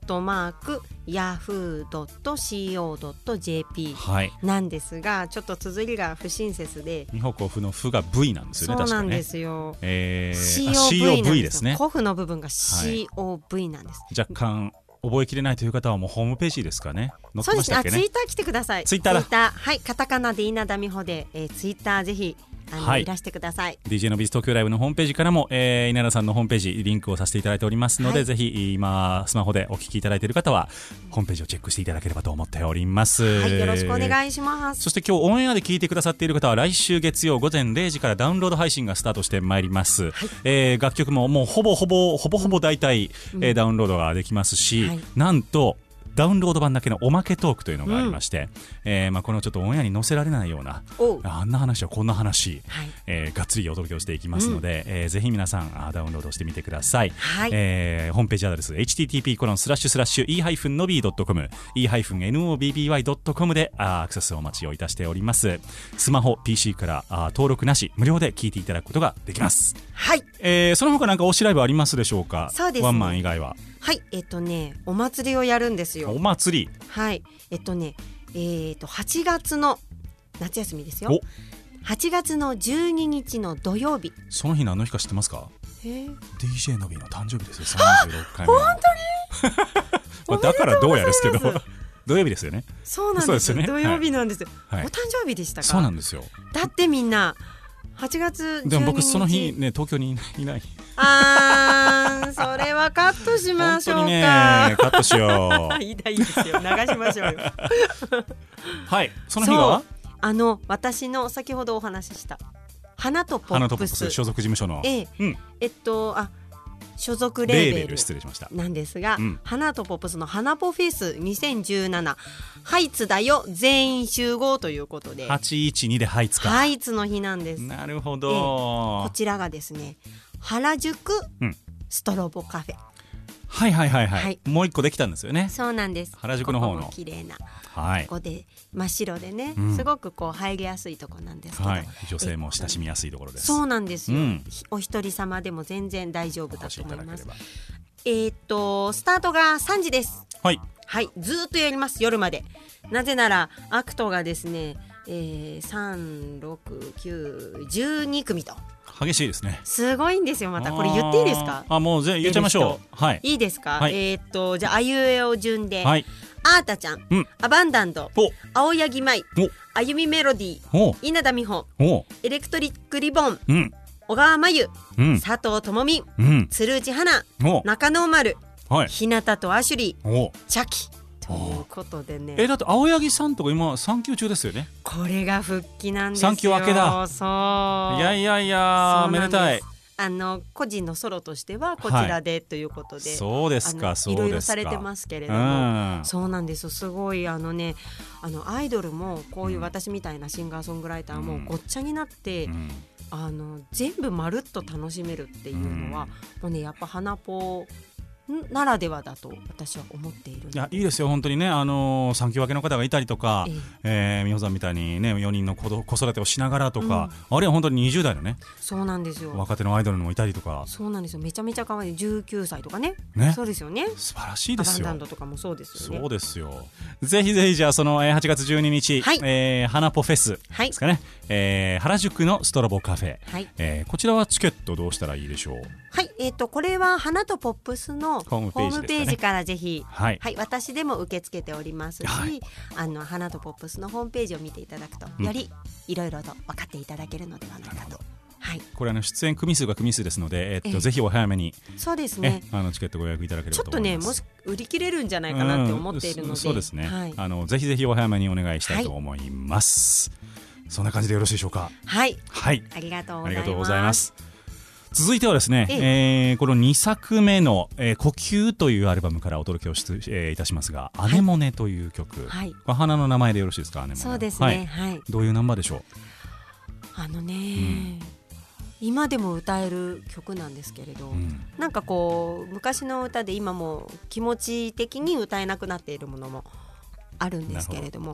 トマークヤフー ドット シーオー ドット ジェーピーはい、 なんですが、ちょっと綴りが不親切で、 美穂古墳の符が ブイ なんですよね。 そうなんで確かね。 すよ、 えー、 シーオーブイ なんですよ。 ね。 古墳の部分が シーオーブイ なんです、 はい、若干覚えきれないという方はもうホームページですかね。載ってそうですね。あ、 ましたっけね。 ツイッター来てください。 ツイッターだ。 ツイッター、はい、カタカナで稲田美穂で、えー、ツイッターぜひあの、はい、いらしてください。 ディージェー のビーズ東京ライブのホームページからも、えー、稲田さんのホームページリンクをさせていただいておりますので、はい、ぜひ今スマホでお聞きいただいている方はホームページをチェックしていただければと思っております。 はい、よろしくお願いします。 そして今日オンエアで聞いてくださっている方は来週月曜午前れいじからダウンロード配信がスタートしてまいります、はい、えー、楽曲ももうほぼほぼほぼほぼ大体、うん、えー、ダウンロードができますし、はい、なんとダウンロード版だけのおまけトークというのがありまして、うん、えーまあ、このちょっとオンエアに載せられないようなあんな話はこんな話、はい、えー、がっつりお届けをしていきますので、うん、えー、ぜひ皆さんあダウンロードしてみてください、はい、えー、ホームページアドレス エイチティーティーピーコロンスラッシュスラッシュイーハイフンノビードットコム イーハイフンノビーワイドットコム であアクセスをお待ちをいたしております。スマホ ピーシー からあ登録なし無料で聞いていただくことができます。 はい、 えー、その他なんか推しライブありますでしょうか。 そうですね、 ワンマン以外は。 はい、えっとねお祭りをやるんですよ。 お祭り、 はい、えっとねえー、とはちがつの夏休みですよ。はちがつのじゅうににちの土曜日。 その日何の日か知ってますか。 えー、 ディージェー のびの誕生日ですよ。さんじゅうろっかいめ。 本当にまあだからどうやですけど土曜日ですよね。 そうなんですよ、ね、土曜日なんですよ、はい、お誕生日でしたか。 そうなんですよ。 だってみんなはちがつじゅうににち。 でも僕その日ね東京にいない。 あーそれはカットしましょうか。 本当にねカットしよう。 いいですよ、流しましょうよはい、その日があの私の先ほどお話しした花とポップス、 花とポップス所属事務所の、 ええ、うん、えっとあ所属レーベルなんですが、うん、花とポップスの花ポフェスにせんじゅうななハイツだよ全員集合ということで、 はちいちにでハイツか、 ハイツの日なんです。 なるほど、 えー、こちらがですね原宿ストロボカフェ、うん、 はいはいはいはい、はい、もう一個できたんですよね。 そうなんです。 原宿の方のここも綺麗な、 はい、 ここで真っ白でね、うん、すごくこう入りやすいところなんですけど、はい、 女性も親しみやすいところです。 そうなんですよ、うん、お一人様でも全然大丈夫だと思います。えー、っとスタートがさんじです。 はい、 はい、ずっとやります、夜まで。なぜならアクトがですね、えー、さん、ろく、きゅう、じゅうにくみと激しいですね。 すごいんですよ。またこれ言っていいですか。 あ、もうぜ言っちゃいましょう。はい、いいですか、 はい、 えー、っとじゃああいうえお順で、 はい、 あーたちゃん、うん、アバンダント、青柳舞、あゆみメロディー、稲田美穂、エレクトリックリボン、うん、小川真由、うん、佐藤智美、うん、鶴内花、中野丸、はい、日向とアシュリー、チャキということでね。 えだって青柳さんとか今産休中ですよね。 これが復帰なんですよ。 産休明けだ。 そう。 いやいやいやめでたい。 あの個人のソロとしてはこちらで、はい、ということで、 そうですか、そうですか、 いろいろされてますけれども、うん、そうなんですよ。すごいあのね、あのアイドルもこういう私みたいなシンガーソングライターもごっちゃになって、うん、あの全部まるっと楽しめるっていうのは、うん、もうねやっぱ花ポならではだと私は思っている。 いやいいですよ本当にね。あの産休明けの方がいたりとか、えーえー、美穂さんみたいにねよにんの子育てをしながらとか、うん、あるいは本当ににじゅう代のね、 そうなんですよ、 若手のアイドルもいたりとか。 そうなんですよ、めちゃめちゃ可愛いじゅうきゅうさいとか ね, ねそうですよね。 素晴らしいですよ。 アバンダンドとかもそうですよね。 そうですよ。ぜひぜひじゃあそのはちがつじゅうににち、はい、えー、花ポフェスですかね、はい、えー、原宿のストロボカフェ、はい、えー、こちらはチケットどうしたらいいでしょう。 はい、えー、とこれは花とポップスのホームページですかね。ホームページからぜひ、はいはい、私でも受け付けておりますし、はい、あの花とポップスのホームページを見ていただくと、うん、よりいろいろと分かっていただけるのではないかと。はい、これあの出演組数が組数ですので、えっと、ぜひお早めにそうですね、 あのチケットご予約いただければと思います。 ちょっとねもし売り切れるんじゃないかなって思っているので、 うん、そうですね、はい、あのぜひぜひお早めにお願いしたいと思います、はい、そんな感じでよろしいでしょうか。 はい、 はい、 ありがとうございます。 ありがとうございます。続いてはですね、えええー、このにさくめの、えー、呼吸というアルバムからお届けをし、えー、いたしますが、アネモネという曲、はい、これ花の名前でよろしいですか。アネモネ、 そうですね、はいはい、 どういうナンバーでしょう。 あのね、うん、今でも歌える曲なんですけれど、うん、なんかこう昔の歌で今も気持ち的に歌えなくなっているものもあるんですけれども、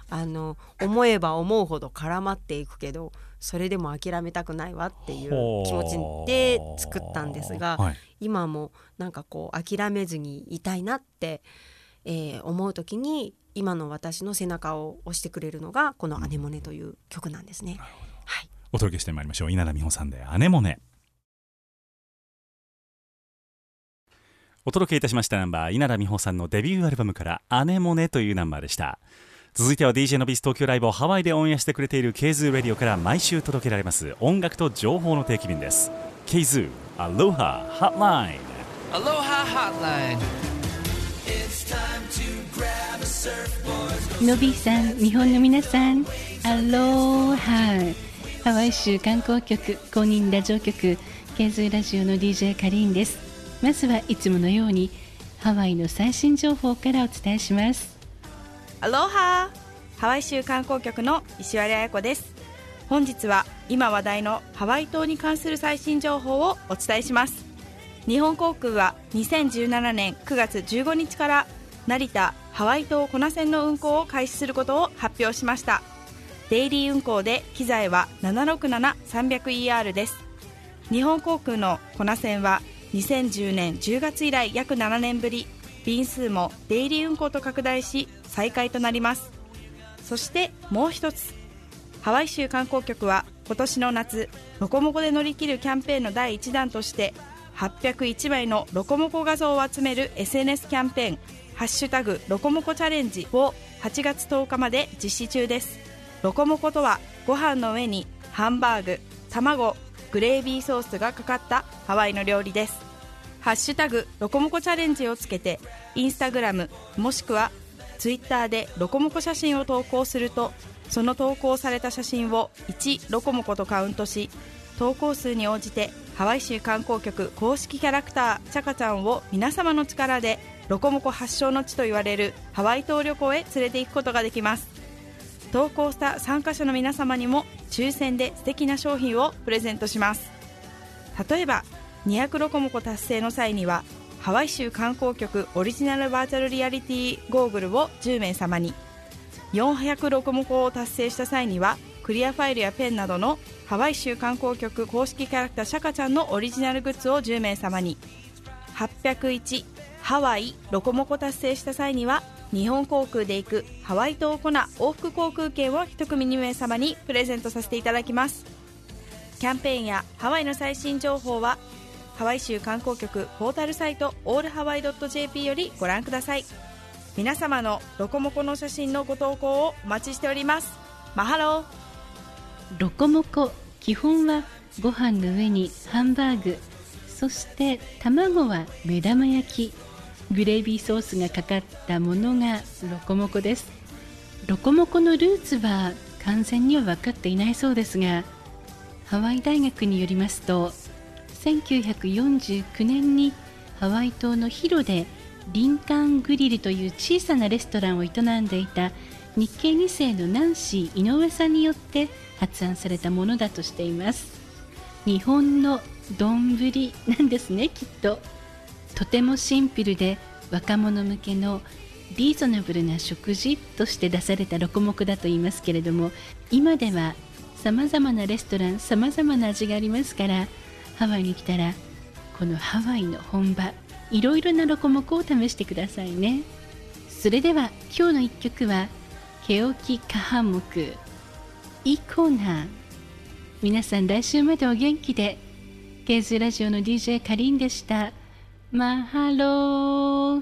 あの思えば思うほど絡まっていくけど、それでも諦めたくないわっていう気持ちで作ったんですが、はい、今もなんかこう諦めずにいたいなって、えー、思う時に今の私の背中を押してくれるのがこのアネモネという曲なんですね。はい、 お届けしてまいりましょう。稲田美穂さんでアネモネ。お届けいたしましたナンバー、稲田美穂さんのデビューアルバムからアネモネというナンバーでした。続いては ディージェー のビス東京ライブをハワイでオンエアしてくれている ケイズー ラディオから毎週届けられます音楽と情報の定期便です。 ケイズー アロハハットライン。 アロハハットライン。 のびさん、日本の皆さん、アロハ。ハワイ州観光局公認ラジオ局 ケイズー ラジオの ディージェー カリーンです。まずはいつものようにハワイの最新情報からお伝えします。 アロハ、ハワイ州観光局の石割彩子です。本日は今話題のハワイ島に関する最新情報をお伝えします。日本航空はにせんじゅうななねんくがつじゅうごにちから成田ハワイ島コナ線の運航を開始することを発表しました。デイリー運航で機材は ななろくななさんびゃくイーアール です。日本航空のコナ線はにせんじゅうねんじゅうがつ以来約ななねんぶり、便数もデイリー運航と拡大し再開となります。そしてもう一つ、ハワイ州観光局は今年の夏ロコモコで乗り切るキャンペーンのだいいちだんとしてはっぴゃくいちまいのロコモコ画像を集める エスエヌエス キャンペーンハッシュタグロコモコチャレンジをはちがつとおかまで実施中です。ロコモコとはご飯の上にハンバーグ、卵、グレービーソースがかかったハワイの料理です。ハッシュタグロコモコチャレンジをつけてインスタグラムもしくはツイッターでロコモコ写真を投稿すると、その投稿された写真をいちロコモコとカウントし、投稿数に応じてハワイ州観光局公式キャラクターチャカちゃんを皆様の力でロコモコ発祥の地と言われるハワイ島旅行へ連れて行くことができます。投稿した参加者の皆様にも抽選で素敵な商品をプレゼントします。例えばにひゃくロコモコ達成の際にはハワイ州観光局オリジナルバーチャルリアリティゴーグルをじゅうめいさまに、よんひゃくロコモコを達成した際にはクリアファイルやペンなどのハワイ州観光局公式キャラクターシャカちゃんのオリジナルグッズをじゅうめいさまに、はっぴゃくいちハワイロコモコ達成した際には日本航空で行くハワイ島コナ往復航空券をいち組にめいさまにプレゼントさせていただきます。キャンペーンやハワイの最新情報はハワイ州観光局ポータルサイト オールハワイドットジェーピー よりご覧ください。皆様のロコモコの写真のご投稿をお待ちしております。マハロー。 ロコモコ、基本はご飯の上にハンバーグ、そして卵は目玉焼き、グレービーソースがかかったものがロコモコです。ロコモコのルーツは完全には分かっていないそうですが、ハワイ大学によりますとせんきゅうひゃくよんじゅうきゅうねんにハワイ島のヒロでリンカーングリルという小さなレストランを営んでいた日系にせいのナンシー井上さんによって発案されたものだとしています。日本の丼なんですね、きっと。とてもシンプルで若者向けのリーズナブルな食事として出されたロコモコだと言いますけれども、今ではさまざまなレストラン、さまざまな味がありますから、ハワイに来たらこのハワイの本場いろいろなロコモコを試してくださいね。それでは今日のいっきょくはケオキカハモクイコナー。皆さん来週までお元気で。ケーズラジオの ディージェー カリンでした。マハロー。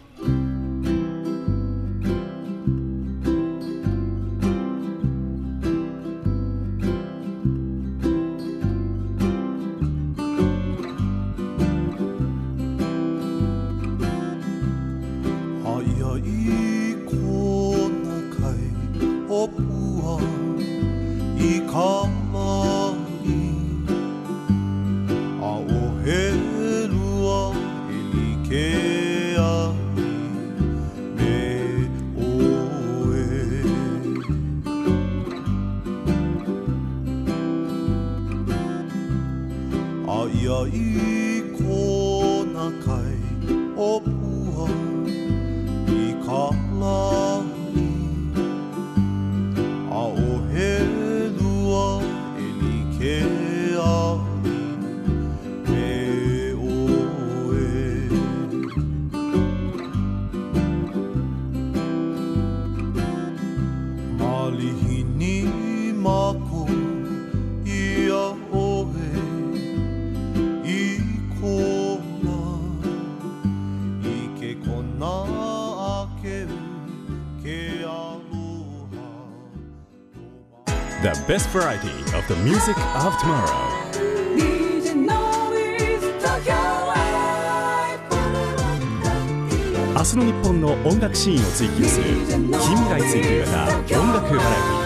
The best variety of the music of tomorrow. ディージェー の is Tokyo Life 明日の日本の音楽シーンを追求する近未来追求型音楽バラエティ。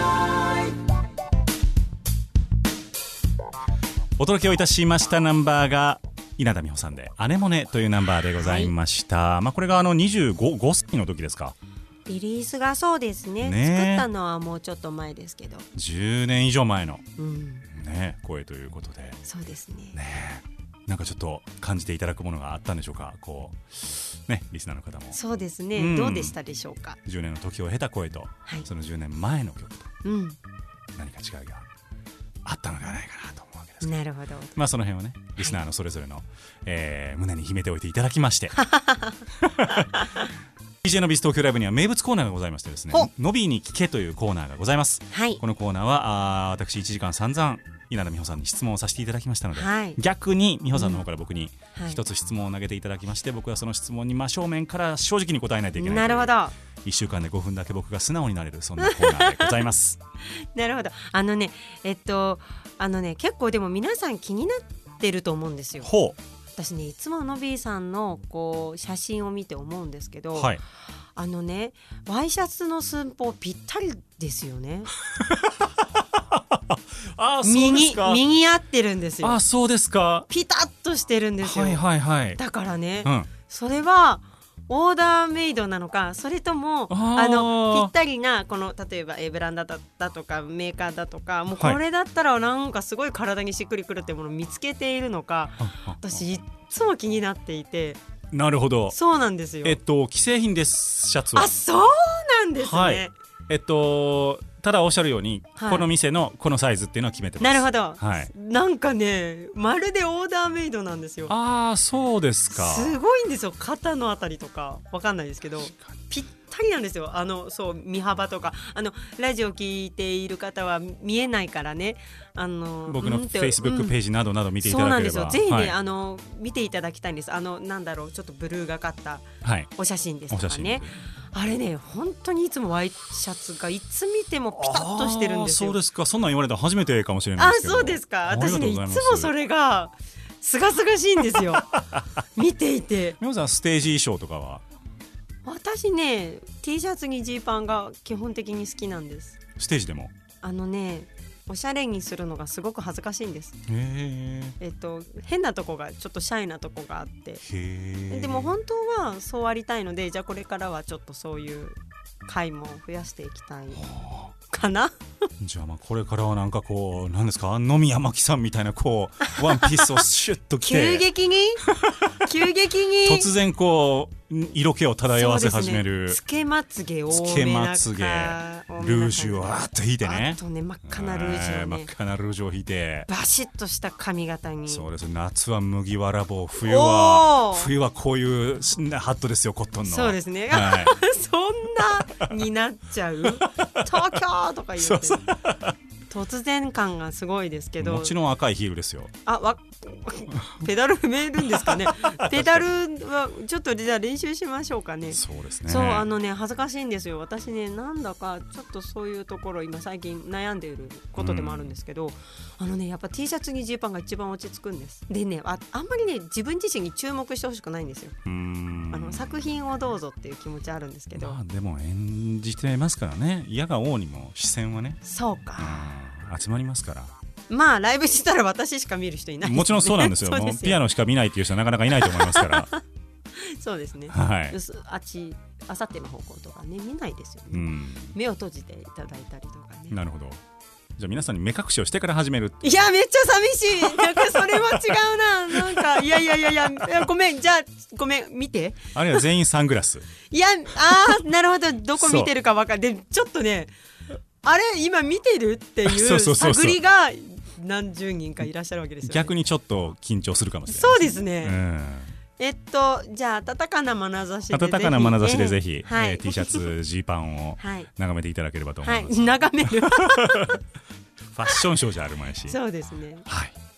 お届けをいたしましたナンバーが稲田美穂さんでアネモネというナンバーでございました、はい、まあ、これがあのにじゅうご歳の時ですか。 リリースがそうです ね, ね作ったのはもうちょっと前ですけどじゅうねん以上前の、 うんね、声ということで。 そうです ね, ねなんかちょっと感じていただくものがあったんでしょうか。こうね、リスナーの方もそうですね、うん、どうでしたでしょうか。 じゅうねんの時を経た声と、はい、そのじゅうねんまえの曲と、うん、何か違いがあったのではないかなと思うわけです。 なるほど。 まあその辺をねリスナーのそれぞれの、はい、えー、胸に秘めておいていただきましてディージェー のビス東京ライブには名物コーナーがございましてですね、ノビーに聞けというコーナーがございます、はい、このコーナーはあ私いちじかん散々稲田美穂さんに質問をさせていただきましたので、はい、逆に美穂さんの方から僕に一つ質問を投げていただきまして、うん、僕はその質問に真正面から正直に答えないといけない。 なるほど。 いっしゅうかんでごふんだけ僕が素直になれるそんなコーナーでございますなるほど。あのねえっとあのね結構でも皆さん気になってると思うんですよ。 ほう。 私ねいつものびーさんのこう写真を見て思うんですけど、 はい、 あのねワイシャツの寸法ぴったりですよねあ、そうですか。 右、右合ってるんですよ。 あ、そうですか。 ピタッとしてるんですよ。 はいはいはい。 だからね、 うん、 それはオーダーメイドなのか、それともあのぴったりなこの例えばブランドだったとかメーカーだとか、もうこれだったらなんかすごい体にしっくりくるってものを見つけているのか、私いつも気になっていて。 なるほど。 そうなんですよ。 えっと既製品です、シャツは。 あ、そうなんですね。 はい、えっとただおっしゃるように、はい、この店のこのサイズっていうのは決めてます。 なるほど、 はい、 なんかねまるでオーダーメイドなんですよ。 ああ、そうですか。 すごいんですよ。肩のあたりとかわかんないですけどぴったりなんですよ。あのそう身幅とか、あのラジオ聞いている方は見えないからね、あの僕のフェイスブックページなどなど見ていただければ、 そうなんですよ。ぜひね、はい、あの見ていただきたいんです。あのなんだろう、ちょっとブルーがかったお写真ですとかね、はい、あれね本当にいつもワイシャツがいつ見てもピタッとしてるんですよ。 そうですか。そんなん言われたら初めてかもしれないですけど。 あ、そうですか。私ねいつもそれがすがすがしいんですよ見ていて。 美穂さんステージ衣装とかは？ 私ね T シャツにジーパンが基本的に好きなんです。 ステージでも？あのねおしゃれにするのがすごく恥ずかしいんです。 へー、 えっと、変なとこがちょっとシャイなとこがあって、 へー、 でも本当はそうありたいので、じゃあこれからはちょっとそういう回も増やしていきたいかなじゃあまあこれからはなんかこうなんですか、野宮真紀さんみたいなこうワンピースをシュッと着て急激に急激に突然こう色気を漂わせ始める、 ね、つけまつげ多めなか、 つけまつげルージュをあっと引いてね、 あとね真っ赤なルージュをね、 真っ赤なルージュを引いてバシッとした髪型に。 そうです。夏は麦わら帽、冬は冬はこういうハットですよ、コットンの。そうですね、はい、そんなになっちゃう東京とか言ってそうそう突然感がすごいですけど、 もちろん赤いヒールですよ。 あ、わペダル踏めるんですかねペダルはちょっとじゃあ練習しましょうかね。 そうですね。 そう、あのね恥ずかしいんですよ。私ねなんだかちょっとそういうところ今最近悩んでいることでもあるんですけど、うん、あのねやっぱ T シャツにジーパンが一番落ち着くんです。でね あ, あんまりね自分自身に注目してほしくないんですよ。うーん、あの作品をどうぞっていう気持ちあるんですけど、 まあ、でも演じてますからね、嫌が王にも視線はね、 そうか、 集まりますから。 まあライブしたら私しか見る人いないです、ね、 もちろんそうなんですよ。もうピアノしか見ないっていう人はなかなかいないと思いますからそうですね、 はい、 あっちあさっての方向とかね見ないですよね、うん、目を閉じていただいたりとかね。 なるほど。じゃあ皆さんに目隠しをしてから始める。 いやめっちゃ寂しい。なんかそれは違うな。なんかいやいやいやいやごめん、じゃあごめん見て。 あれは全員サングラスいやあーなるほど、どこ見てるか分かる。でちょっとねあれ今見てるっていう探りが何十人かいらっしゃるわけですよね。 逆にちょっと緊張するかもしれない。 そうですね、 うん、 えっとじゃあ温かな眼差しで温かな眼差しでぜひ、 はい、 えー、T シャツジーパンを眺めていただければと思います、 はい、眺めるファッションショーじゃあるまいし。 そうですね、 はい、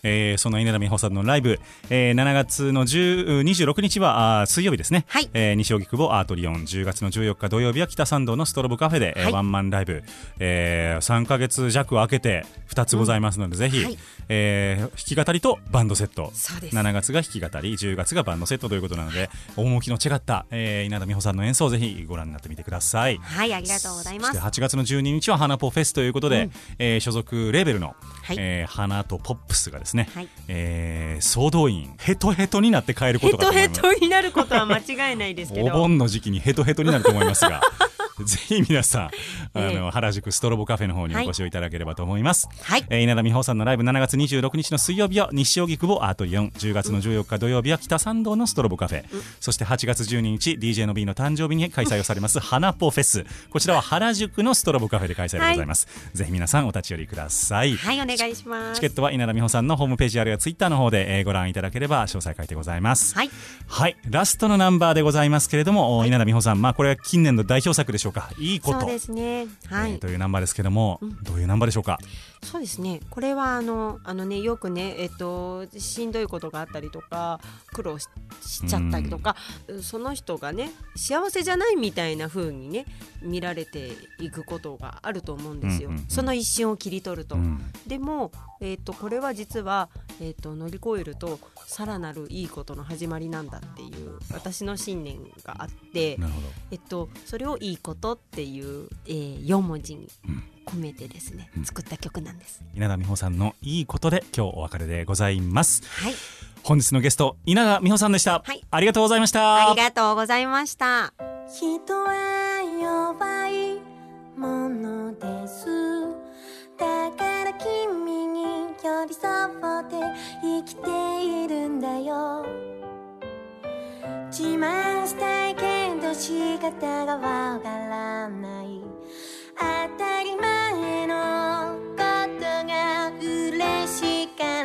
えー、その稲田美穂さんのライブ、えー、しちがつのにじゅうろくにちはあ水曜日ですね、はい、えー、西荻窪アートリオン、じゅうがつのじゅうよっか土曜日は北参道のストロボカフェで、はい、ワンマンライブ、えー、さんかげつ弱空けてふたつございますので、うん、ぜひ、はい、えー、弾き語りとバンドセット、しちがつが弾き語り、じゅうがつがバンドセットということなので、趣の違った、えー、稲田美穂さんの演奏をぜひご覧になってみてください。 はい、ありがとうございます。そしてはちがつのじゅうににちは花ポフェスということで、うん、えー、所属レーベルの、 はい、 えー、花とポップスがですね、はい、えー、総動員ヘトヘトになって帰ることかと思います。 ヘトヘトになることは間違いないですけどお盆の時期にヘトヘトになると思いますがぜひ皆さん、あの、えー、原宿ストロボカフェの方にお越しをいただければと思います、はい、えー、稲田美穂さんのライブしちがつにじゅうろくにちの水曜日は西荻窪アートリオン、じゅうがつのじゅうよっか土曜日は北参道のストロボカフェ、うん、そしてはちがつじゅうににち ディージェー の B の誕生日に開催をされます花ポフェス、こちらは原宿のストロボカフェで開催でございます、はい、ぜひ皆さんお立ち寄りください。 はい、お願いします。 チケットは稲田美穂さんのホームページあるいはツイッターの方で、えー、ご覧いただければ詳細書いてございます。 はい、 はい、ラストのナンバーでございますけれども、はい、稲田美穂さん、まあこれは近年の代表作でしょうか、いいことそうですね、はい、 えー、というナンバーですけども、うん、どういうナンバーでしょうか。 そうですね、これはあのあのねよくね、えっと、しんどいことがあったりとか苦労 し, しちゃったりとか、うん、その人がね幸せじゃないみたいな風にね見られていくことがあると思うんですよ、うんうんうん、その一瞬を切り取ると、うん、でも、えっと、これは実は、えっと、乗り越えるとさらなるいいことの始まりなんだっていう私の信念があって、 なるほど、 えっと、それをいいことっていう、えー、よんもじに込めてですね、うん、作った曲なんです。 稲田美穂さんのいいことで今日お別れでございます、 はい、 本日のゲスト稲田美穂さんでした、 はい、 ありがとうございました。 ありがとうございました。 人は弱いものです、だから君に寄り添って生きているんだよ。自慢したいけど仕方がわからない、当たり前のことが嬉しいから、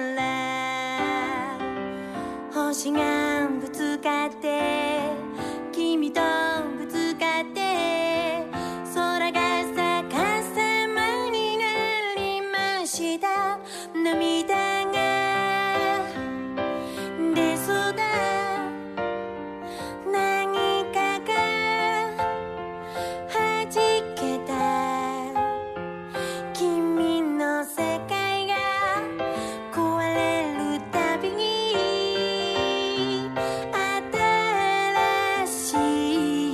星がぶつかって君とぶつかって空が逆さまになりました。涙が出そうだ、何かがはじけた、君の世界が壊れるたびに新しい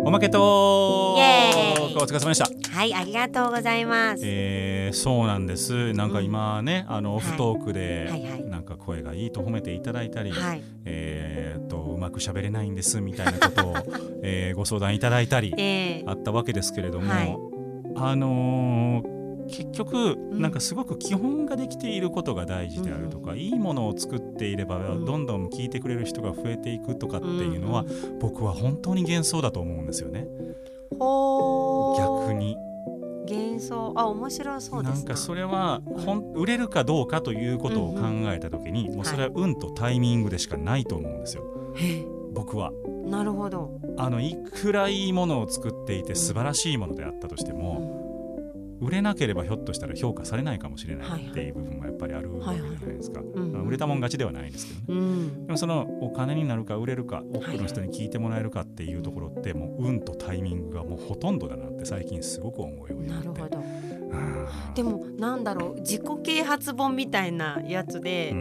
おまけとイエーイお疲れ様でした。 はい、ありがとうございます。 えー、そうなんです。なんか今ね、うん、あのオフトークで、 はいはいはい、 なんか声がいいと褒めていただいたり、 はい、 えー、とうまく喋れないんですみたいなことを、えー、ご相談いただいたり、 えー、 あったわけですけれども、 はい、 あのー結局なんかすごく基本ができていることが大事であるとか、うん、いいものを作っていればどんどん聞いてくれる人が増えていくとかっていうのは、うん、僕は本当に幻想だと思うんですよね。 ほー、 逆に幻想、あ、面白そうですね。 なんかそれはほん売れるかどうかということを考えた時に、うんうん、もうそれは運とタイミングでしかないと思うんですよ、はい、僕は。なるほど。あのいくらいいものを作っていて素晴らしいものであったとしても、うん売れなければひょっとしたら評価されないかもしれないっていう部分がやっぱりあるわけじゃないですか、はいはい、売れたもん勝ちではないですけどね、うん、でもそのお金になるか売れるか多くの人に聞いてもらえるかっていうところってもう運とタイミングがもうほとんどだなって最近すごく思うようになって。なるほど。 でもなんだろう、自己啓発本みたいなやつで、うん、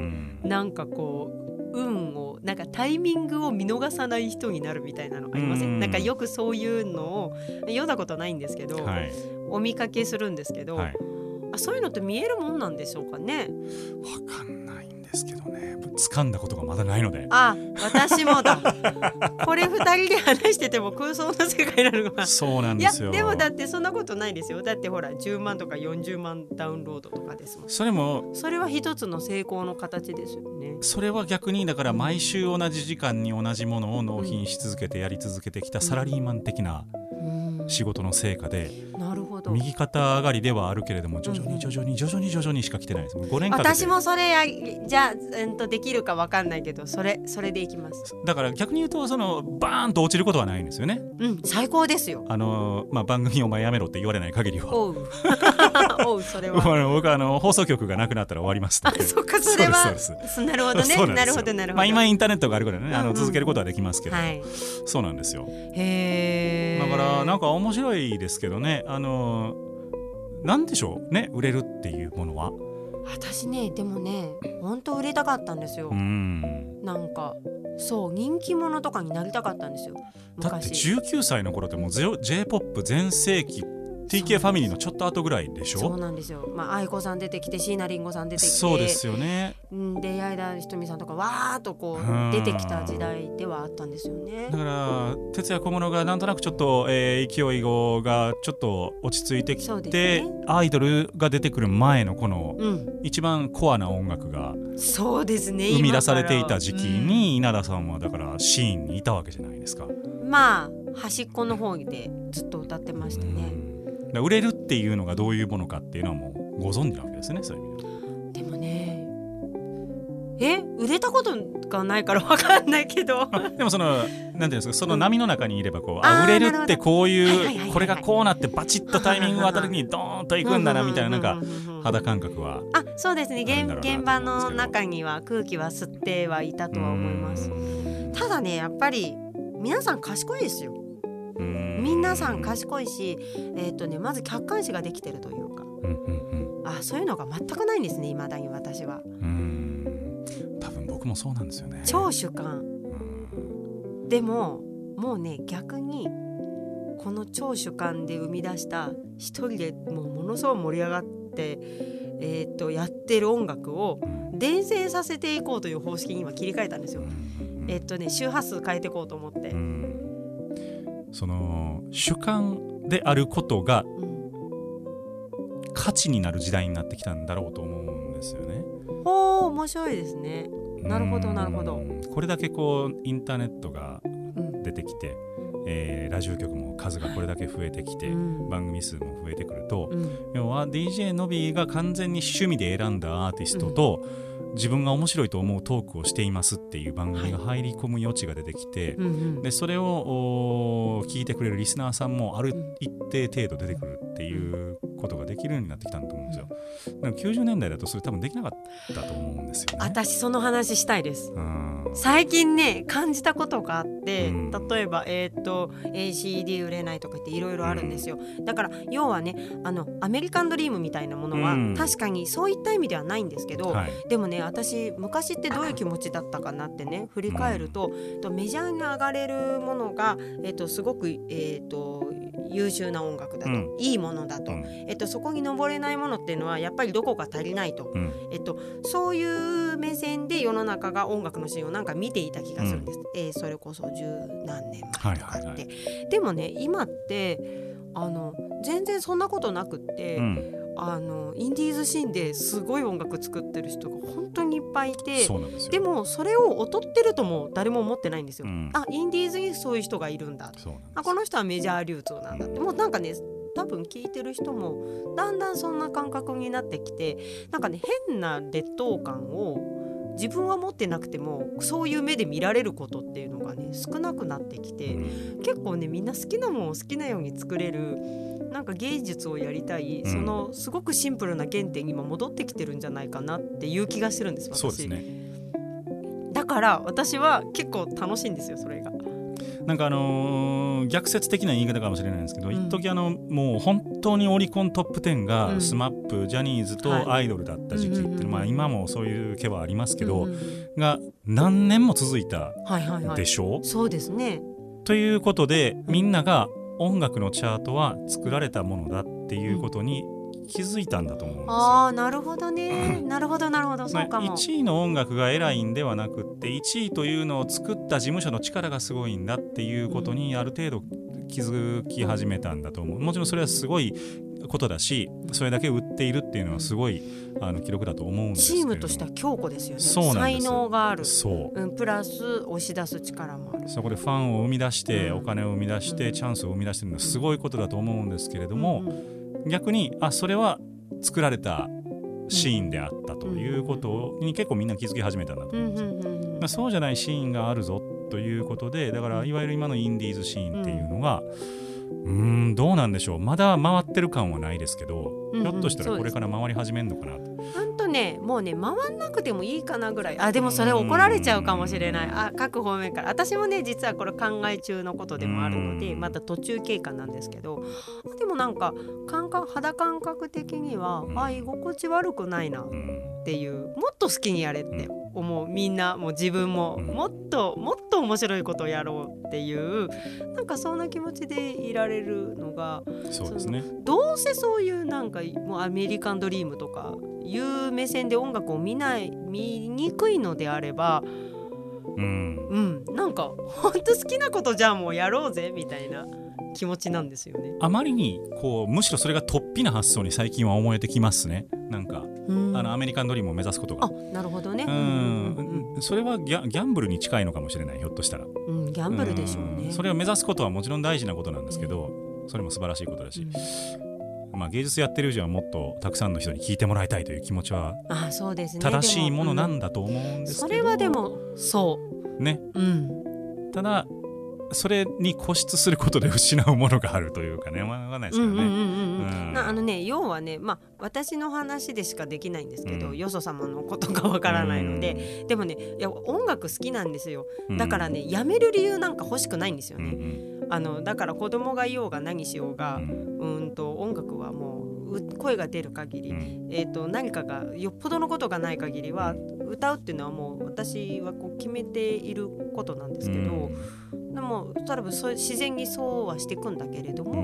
なんかこう運をなんかタイミングを見逃さない人になるみたいなのありません？うん、なんかよくそういうのを読んだことないんですけど、はい、お見かけするんですけど、はい、あ、そういうのって見えるもんなんでしょうかね。 わかんないんですけどね、掴んだことがまだないので。 あ、私もだこれふたりで話してても空想の世界なのがそうなんですよ。 いやでもだってそんなことないですよ。だってほらじゅうまんとかよんじゅうまんダウンロードとかですもん。 それもそれは一つの成功の形ですよね。 それは逆にだから毎週同じ時間に同じものを納品し続けてやり続けてきたサラリーマン的な仕事の成果で、うん、なるほど。右肩上がりではあるけれども徐々に徐々に徐々に徐々にしか来てないです。ごねんかけて。 私もそれやじゃあ、えー、とできるか分かんないけどそれそれでいきます。 だから逆に言うとそのバーンと落ちることはないんですよね。 うん、最高ですよ。 あの、まあ、番組お前やめろって言われない限りは。 おうおうそれは僕はあの放送局がなくなったら終わりますので。 あ、そっか、それはそうですそうです。なるほどね。なるほどなるほど。 まあ、今インターネットがあるからね、あの続けることはできますけど、 うんうん、はい、 そうなんですよ。 へー。 だからなんか面白いですけどね、あのなんでしょうね、売れるっていうものは。 私ね、でもね、本当売れたかったんですよ。うん、なんかそう人気者とかになりたかったんですよ。 だってじゅうきゅうさいの頃ってもう J-ポップ 全盛期、ティーケー ファミリーのちょっと後ぐらいでしょ。 そうなんですよ。まあ、愛子さん出てきて椎名林檎さん出てきて、 そうですよね。 で矢井田ひとみさんとかわーっとこう出てきた時代ではあったんですよね。 だから哲也小室がなんとなくちょっと、えー、勢い語がちょっと落ち着いてきて、ね、アイドルが出てくる前のこの、うん、一番コアな音楽がそうですね生み出されていた時期に稲田さんはだからシーンにいたわけじゃないですか。 まあ端っこの方でずっと歌ってましたね。 売れるっていうのがどういうものかっていうのはもうご存知なわけですね。そういう意味で。でもね、え売れたことがないから分かんないけどでもそのなんていうんですか、その波の中にいればこう、うん、あ売れるってこういうこれがこうなってバチッとタイミングが当たるにドーンといくんだなみたいななんか肌感覚はあそうですね。現, 現場の中には空気は吸ってはいたとは思います。ただね、やっぱり皆さん賢いですよ。皆さん賢いし、えーとね、まず客観視ができてるというか、うんうんうん、あそういうのが全くないんですね、未だに私は。うーん多分僕もそうなんですよね。 超主観でももうね、逆にこの超主観で生み出した一人でもうものすごい盛り上がって、えーとやってる音楽を伝染させていこうという方式に今切り替えたんですよ。えーとね、周波数変えていこうと思って、うんその主観であることが価値になる時代になってきたんだろうと思うんですよね。 ほー、面白いですね。なるほどなるほど。 これだけこうインターネットが出てきて、うんえー、ラジオ局も数がこれだけ増えてきて、うん、番組数も増えてくると、うん、要は ディージェー のびが完全に趣味で選んだアーティストと、うん自分が面白いと思うトークをしていますっていう番組が入り込む余地が出てきて、はい、でそれを聞いてくれるリスナーさんもある一定程度出てくるっていうことができるようになってきたんだと思うんですよ。でもきゅうじゅうねんだいだとそれ多分できなかったと思うんですよね。 私その話したいです。 うん最近ね感じたことがあって、 うん、 例えば、えー、と エーシーディー 売れないとか言っていろいろあるんですよ、うん、だから要はねあのアメリカンドリームみたいなものは、うん、確かにそういった意味ではないんですけど、はい、でもね私昔ってどういう気持ちだったかなってね振り返ると、うん、メジャーに上がれるものが、えー、とすごく、えー、と優秀な音楽だと、うん、いいものだと、うんえっと、そこに登れないものっていうのはやっぱりどこか足りないと、うんえっと、そういう目線で世の中が音楽のシーンをなんか見ていた気がするんです、うんえー、それこそ十何年前とかって、はいはいはい、でもね今ってあの全然そんなことなくって、うん、あのインディーズシーンですごい音楽作ってる人が本当にいっぱいいて、そうなんですよ。でもそれを劣ってるとも誰も思ってないんですよ、うん、あインディーズにそういう人がいるんだ、あこの人はメジャー流通なんだって、もうなんかね多分聞いてる人もだんだんそんな感覚になってきて、なんかね変な劣等感を自分は持ってなくてもそういう目で見られることっていうのがね少なくなってきて、うん、結構ねみんな好きなものを好きなように作れるなんか芸術をやりたい、うん、そのすごくシンプルな原点に今戻ってきてるんじゃないかなっていう気がしてるんです私。 そうですね。 だから私は結構楽しいんですよそれが。 なんかあのー、逆説的な言い方かもしれないんですけど、うん、一時あのもう本当にオリコントップテンがスマップ、うん、ジャニーズとアイドルだった時期って、はいまあ、今もそういう気はありますけど、うん、が何年も続いたでしょう、はいはいはい、 そうですね。 ということでみんなが音楽のチャートは作られたものだっていうことに気づいたんだと思うんですよ。 ああなるほどねなるほどなるほどそうかも。 いちいの音楽が偉いんではなくっていちいというのを作った事務所の力がすごいんだっていうことにある程度気づき始めたんだと思う。もちろんそれはすごいことだしそれだけ売っているっていうのはすごいあの記録だと思うんですけど、 チームとしては強固ですよね。 そうなんです。 才能がある。 そう、 うん、プラス押し出す力もある。 そこでファンを生み出して、うん、お金を生み出して、うん、チャンスを生み出してるのはすごいことだと思うんですけれども、うん、逆にあそれは作られたシーンであったということに結構みんな気づき始めたんだと思うんですよ、うんうんうんうんまあ、そうじゃないシーンがあるぞということで、だからいわゆる今のインディーズシーンっていうのが、うん、うーんどうなんでしょう。まだ回ってる感はないですけど、うんうん、ひょっとしたらこれから回り始めるのかなと。 ほんとねもうね回んなくてもいいかなぐらい。あでもそれ怒られちゃうかもしれない。あ各方面から私もね実はこれ考え中のことでもあるのでまた途中経過なんですけど、でもなんか感覚肌感覚的には、うん、あ居心地悪くないなっていう、もっと好きにやれって思う。みんなもう自分も、うん、もっともっと面白いことをやろうっていうなんかそんな気持ちでいられるのが、 そうですね。 どうせそういうなんかもうアメリカンドリームとかいう目線で音楽を見ない見にくいのであれば、うんうん、なんか本当好きなことじゃあもうやろうぜみたいな気持ちなんですよね。 あまりにこうむしろそれが突飛な発想に最近は思えてきますね。なんかあのアメリカンドリームを目指すことが。 あなるほどね。 うん、うんうん、それはギ ャ, ギャンブルに近いのかもしれない。ひょっとしたら、 うん、ギャンブルでしょうね。 それを目指すことはもちろん大事なことなんですけど、うん、それも素晴らしいことだし、うんまあ、芸術やってる以上はもっとたくさんの人に聞いてもらいたいという気持ちはあそうですね、 正しいものなんだと思うんですけど、 それはでもそうね、 うん、 ただそれに固執することで失うものがあるというかね、わかんないですけどね。 あのね要はね、まあ、私の話でしかできないんですけど、うん、よそ様のことがわからないので、うん、でもねいや音楽好きなんですよ。だからね、うん、やめる理由なんか欲しくないんですよね、うん、あのだから子供がいようが何しようが、うん、うんと音楽はもう声が出る限り、うんえー、と何かがよっぽどのことがない限りは歌うっていうのはもう私はこう決めていることなんですけど、うん、でも多分そう自然にそうはしていくんだけれども、うん、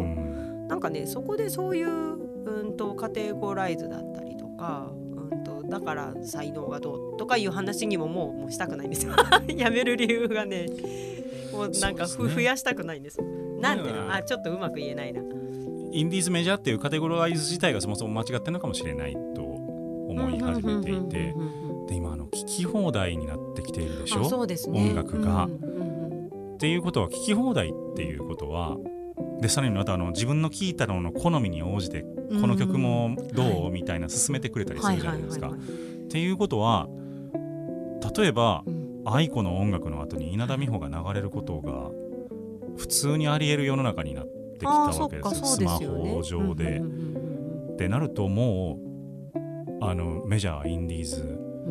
なんかねそこでそういう、うん、とカテゴライズだったりとか、うん、とだから才能がどうとかいう話にももう、もうしたくないんですよやめる理由がねもうなんかふ、ね、増やしたくないんです。なんていうの、あちょっとうまく言えないな。 インディーズメジャーっていうカテゴライズ自体がそもそも間違ってるのかもしれないと思い始めていて、で今あの聞き放題になってきているでしょ。 そうですね、 音楽が、うんうんうん、っていうことは聞き放題っていうことはでさらにまたあの自分の聞いたのの好みに応じてこの曲もどう、うん、みたいな進めてくれたりするじゃないですか。っていうことは例えば、うん、愛子の音楽の後に稲田美穂が流れることが普通にあり得る世の中になってできたわけですよ。スマホ上で、ってなるともうあのメジャーインディーズ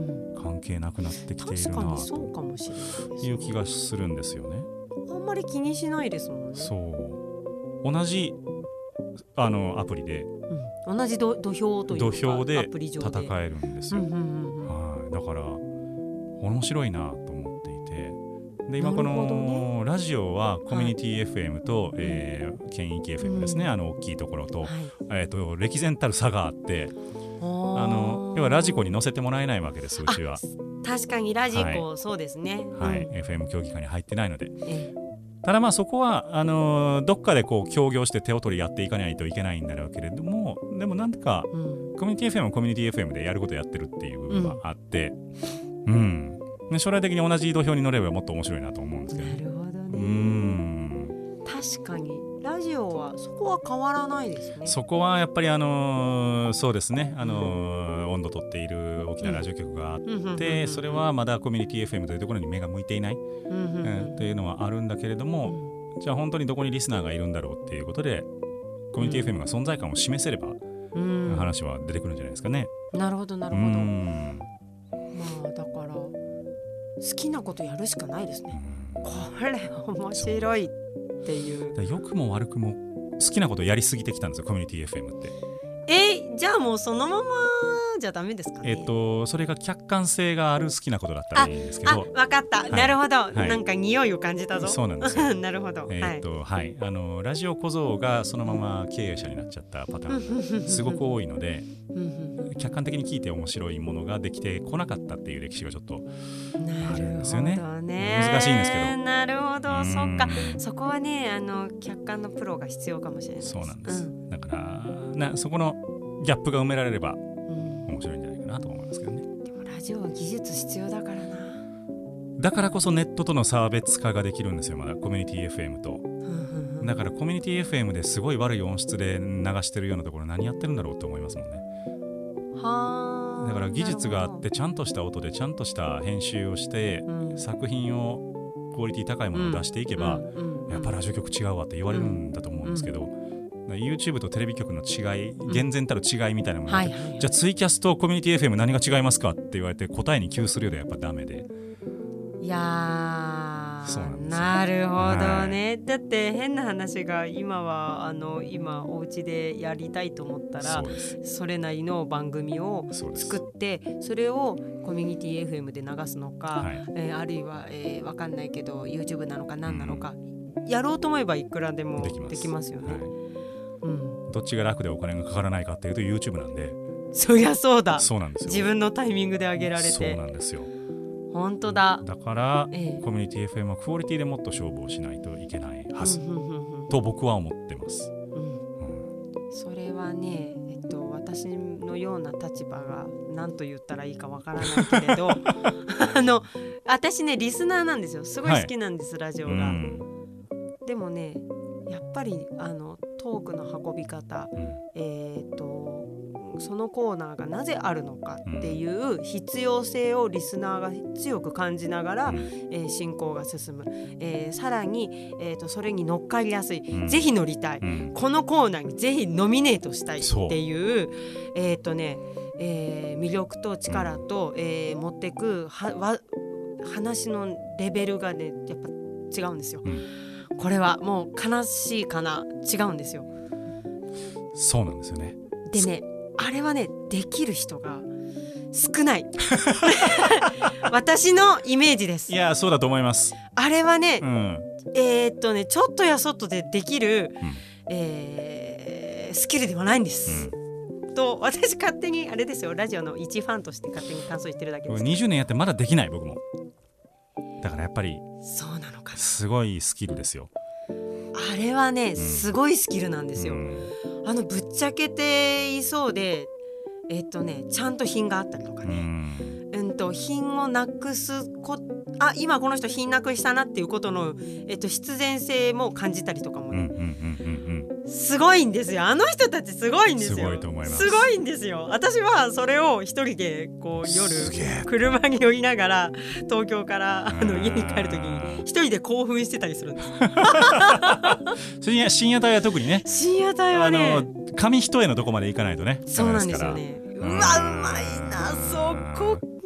関係なくなってきているな確かにそうかもしれないですね、 いう気がするんですよね。 あんまり気にしないですもんね。 そう同じあのアプリで、 うん、同じ土俵というか土俵でアプリ上で戦えるんですよ、 うんうんうんうん、 はい、だから面白いなと思っていて、で今こなるほどね、 のラジオはコミュニティ エフエムと、はい、えー、県域 エフエム ですね、うん、あの大きいところと、はい、えー、と歴然たる差があって、あの要はラジコに載せてもらえないわけです、うちは。 確かにラジコ、 はい、 そうですね、 はい、 うん、 エフエム 協議会に入ってないので、 ええ、 ただまあそこはあのー、どっかでこう協業して手を取りやっていかないといけないんだろうけれども、でもなんとか、うん、コミュニティ エフエム はコミュニティ エフエム でやることやってるっていう部分はあって、うん、うんで将来的に同じ土俵に乗ればもっと面白いなと思うんですけど、 なるほどね、 うん、 確かにラジオはそこは変わらないですね。 そこはやっぱりあのー、そうですね、あのー、温度取っている大きなラジオ局があって、うん、それはまだコミュニティ エフエム というところに目が向いていない、うんうんうん、というのはあるんだけれども、うん、じゃあ本当にどこにリスナーがいるんだろうっていうことでコミュニティ エフエム が存在感を示せれば、うん、話は出てくるんじゃないですかね。 なるほどなるほど、うん、まあだから好きなことやるしかないですね、うん、これ面白いっていう。 良くも悪くも好きなことやりすぎてきたんですよ、コミュニティ エフエム って。 えじゃあもうそのままじゃダメですかね。 えっとそれが客観性がある好きなことだったらいいんですけど。 あ、分かった、はい、なるほど、はい、なんか匂いを感じたぞ。 そうなんですよなるほど、 えっとはい、あのラジオ小僧がそのまま経営者になっちゃったパターンすごく多いので客観的に聞いて面白いものができてこなかったっていう歴史がちょっとあるんですよね。難しいんですけど。 なるほど、そっか、そこはねあの客観のプロが必要かもしれないです。 そうなんです、うん、だからなそこのギャップが埋められれば面白いんじゃないかなと思いますけどね。 でもラジオは技術必要だからな。 だからこそネットとの差別化ができるんですよ、まだコミュニティ エフエム と。だからコミュニティ エフエム ですごい悪い音質で流してるようなところ何やってるんだろうって思いますもんね。 はだから技術があってちゃんとした音でちゃんとした編集をして、うん、作品をクオリティ高いものを出していけば、うんうん、やっぱラジオ局違うわって言われるんだと思うんですけど、うん、YouTube とテレビ局の違い、厳然たる違いみたいなものが、うんはいはいはい、じゃあツイキャスとコミュニティ エフエム 何が違いますかって言われて答えに窮するようでやっぱダメで。 いやそうなんですよ。 なるほどね、はい、だって変な話が今はあの今お家でやりたいと思ったら そ, それなりの番組を作ってそれをコミュニティ エフエム で流すのか、はい、えー、あるいは、えー、分かんないけど YouTube なのか何なのか、うん、やろうと思えばいくらでもでき ます, できますよね、はい、うん、 どっちが楽でお金がかからないかっていうと YouTube なんで。 そりゃそうだ。 そうなんですよ。 自分のタイミングで上げられて。 そうなんですよ。 本当だ。 だから、ええ、コミュニティ エフエム はクオリティでもっと勝負をしないといけないはず、うんうんうんうん、と僕は思ってます、うんうん、 それはね、えっと、私のような立場が何と言ったらいいかわからないけれどあの私ねリスナーなんですよ。すごい好きなんです、はい、ラジオが、うん、でもねやっぱりあのトークの運び方、うん、えー、っとそのコーナーがなぜあるのかっていう必要性をリスナーが強く感じながら、うん、えー、進行が進む、えー、さらに、えー、とそれに乗っかりやすい、うん、ぜひ乗りたい、うん、このコーナーにぜひノミネートしたいっていう、えーとねえー、魅力と力と、うん、えー、持ってくはわ話のレベルがねやっぱ違うんですよ、うん、これはもう悲しいかな違うんですよ。 そうなんですよね。 でねあれはねできる人が少ない私のイメージです。 いやそうだと思います。 あれはね、うん、えー、っとねちょっとやそっとでできる、うん、えー、スキルではないんです、うん、と私勝手にあれですよラジオの一ファンとして勝手に感想言ってるだけです。 にじゅうねんやってまだできない僕も。だからやっぱりそうなのかな、 すごいスキルですよ。 あれはね、うん、すごいスキルなんですよ、うん、あのぶっちゃけていそうでえっとねちゃんと品があったりとかね、うんうん、と品をなくすこあ今この人品なくしたなっていうことの、えっと、必然性も感じたりとかもね、うんうんうんうん、すごいんですよ。あの人たちすごいんですよ。 すごいと思います。 すごいんですよ。私はそれを一人でこう夜車に酔いながら東京からあの家に帰るときに一人で興奮してたりするんです深夜、深夜帯は特にね深夜帯はねあの紙一重のとこまで行かないとね。 そうなんですよね。うわうまいなそこ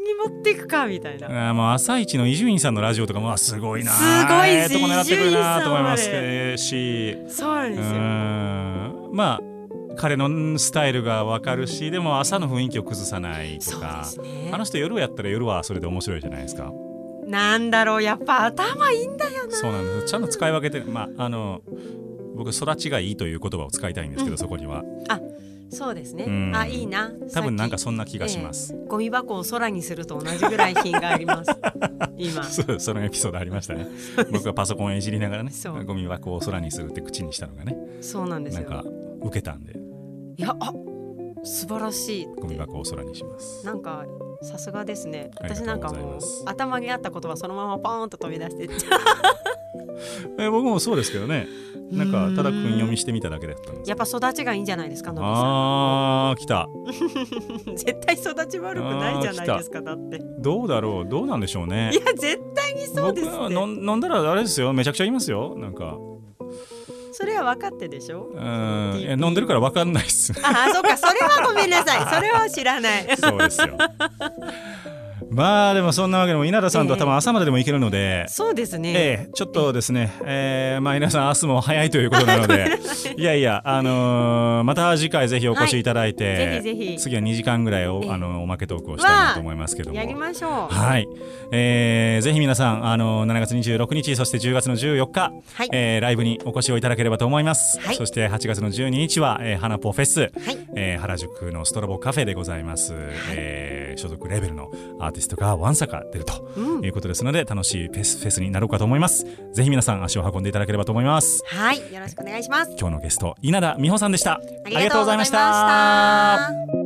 に持っていくかみたいな。 あもう朝一の伊集院さんのラジオとかもすごいな、 すごいです、 とこ狙ってくるなと思いますし、 そうなんですよ。 うんまあ彼のスタイルが分かるし、でも朝の雰囲気を崩さないとか、 そうですね、 あの人夜やったら夜はそれで面白いじゃないですか。 なんだろう、やっぱ頭いいんだよな。 そうなんです。ちゃんと使い分けて、まああの僕育ちがいいという言葉を使いたいんですけど、うん、そこにはあそうですね、 うん、 あいいな。 多分なんかそんな気がします、 ええ、ゴミ箱を空にすると同じぐらい品があります今そ, そのエピソードありましたね僕がパソコンをいじりながらねゴミ箱を空にするって口にしたのがね、 そうなんですよ。 なんか受けたんで、 いやあ素晴らしい。 ゴミ箱を空にします。 なんかさすがですね。私なんかもう頭にあった言葉そのままポーンと飛び出してっちゃうえ僕もそうですけどね。なんかただ訓読みしてみただけだったんです。 やっぱ育ちがいいんじゃないですか、のびさん。 あー来た絶対育ち悪くないじゃないですか。だってどうだろう、どうなんでしょうね。 いや絶対にそうですね。 僕は飲んだらあれですよ、めちゃくちゃ言いますよ。なんかそれは分かってでしょ。 うん飲んでるから分かんないっすああそうか、それはごめんなさいそれは知らないそうですよまあでもそんなわけでも稲田さんとは多分朝まででもいけるので、 えー、そうですね、 えー、ちょっとですね、えー、まあ稲田さん明日も早いということなのでいやいや、あのー、また次回ぜひお越しいただいて、はい、ぜひぜひ次はにじかんぐらいお、えー、あのおまけトークをしたいなと思いますけども、 やりましょう。 はい、えー、ぜひ皆さん、あのー、しちがつにじゅうろくにちそしてじゅうがつのじゅうよっか、はい、えー、ライブにお越しをいただければと思います、はい、そしてはちがつのじゅうににちは、えー、花ぽフェス、はい、えー、原宿のストラボカフェでございます、はい、えー、所属レベルのアーティストがわんさか出るということですので、うん、楽しいフェス、フェスになろうかと思います。ぜひ皆さん足を運んでいただければと思います。 はい、よろしくお願いします。 今日のゲスト稲田美穂さんでした。 ありがとうございました。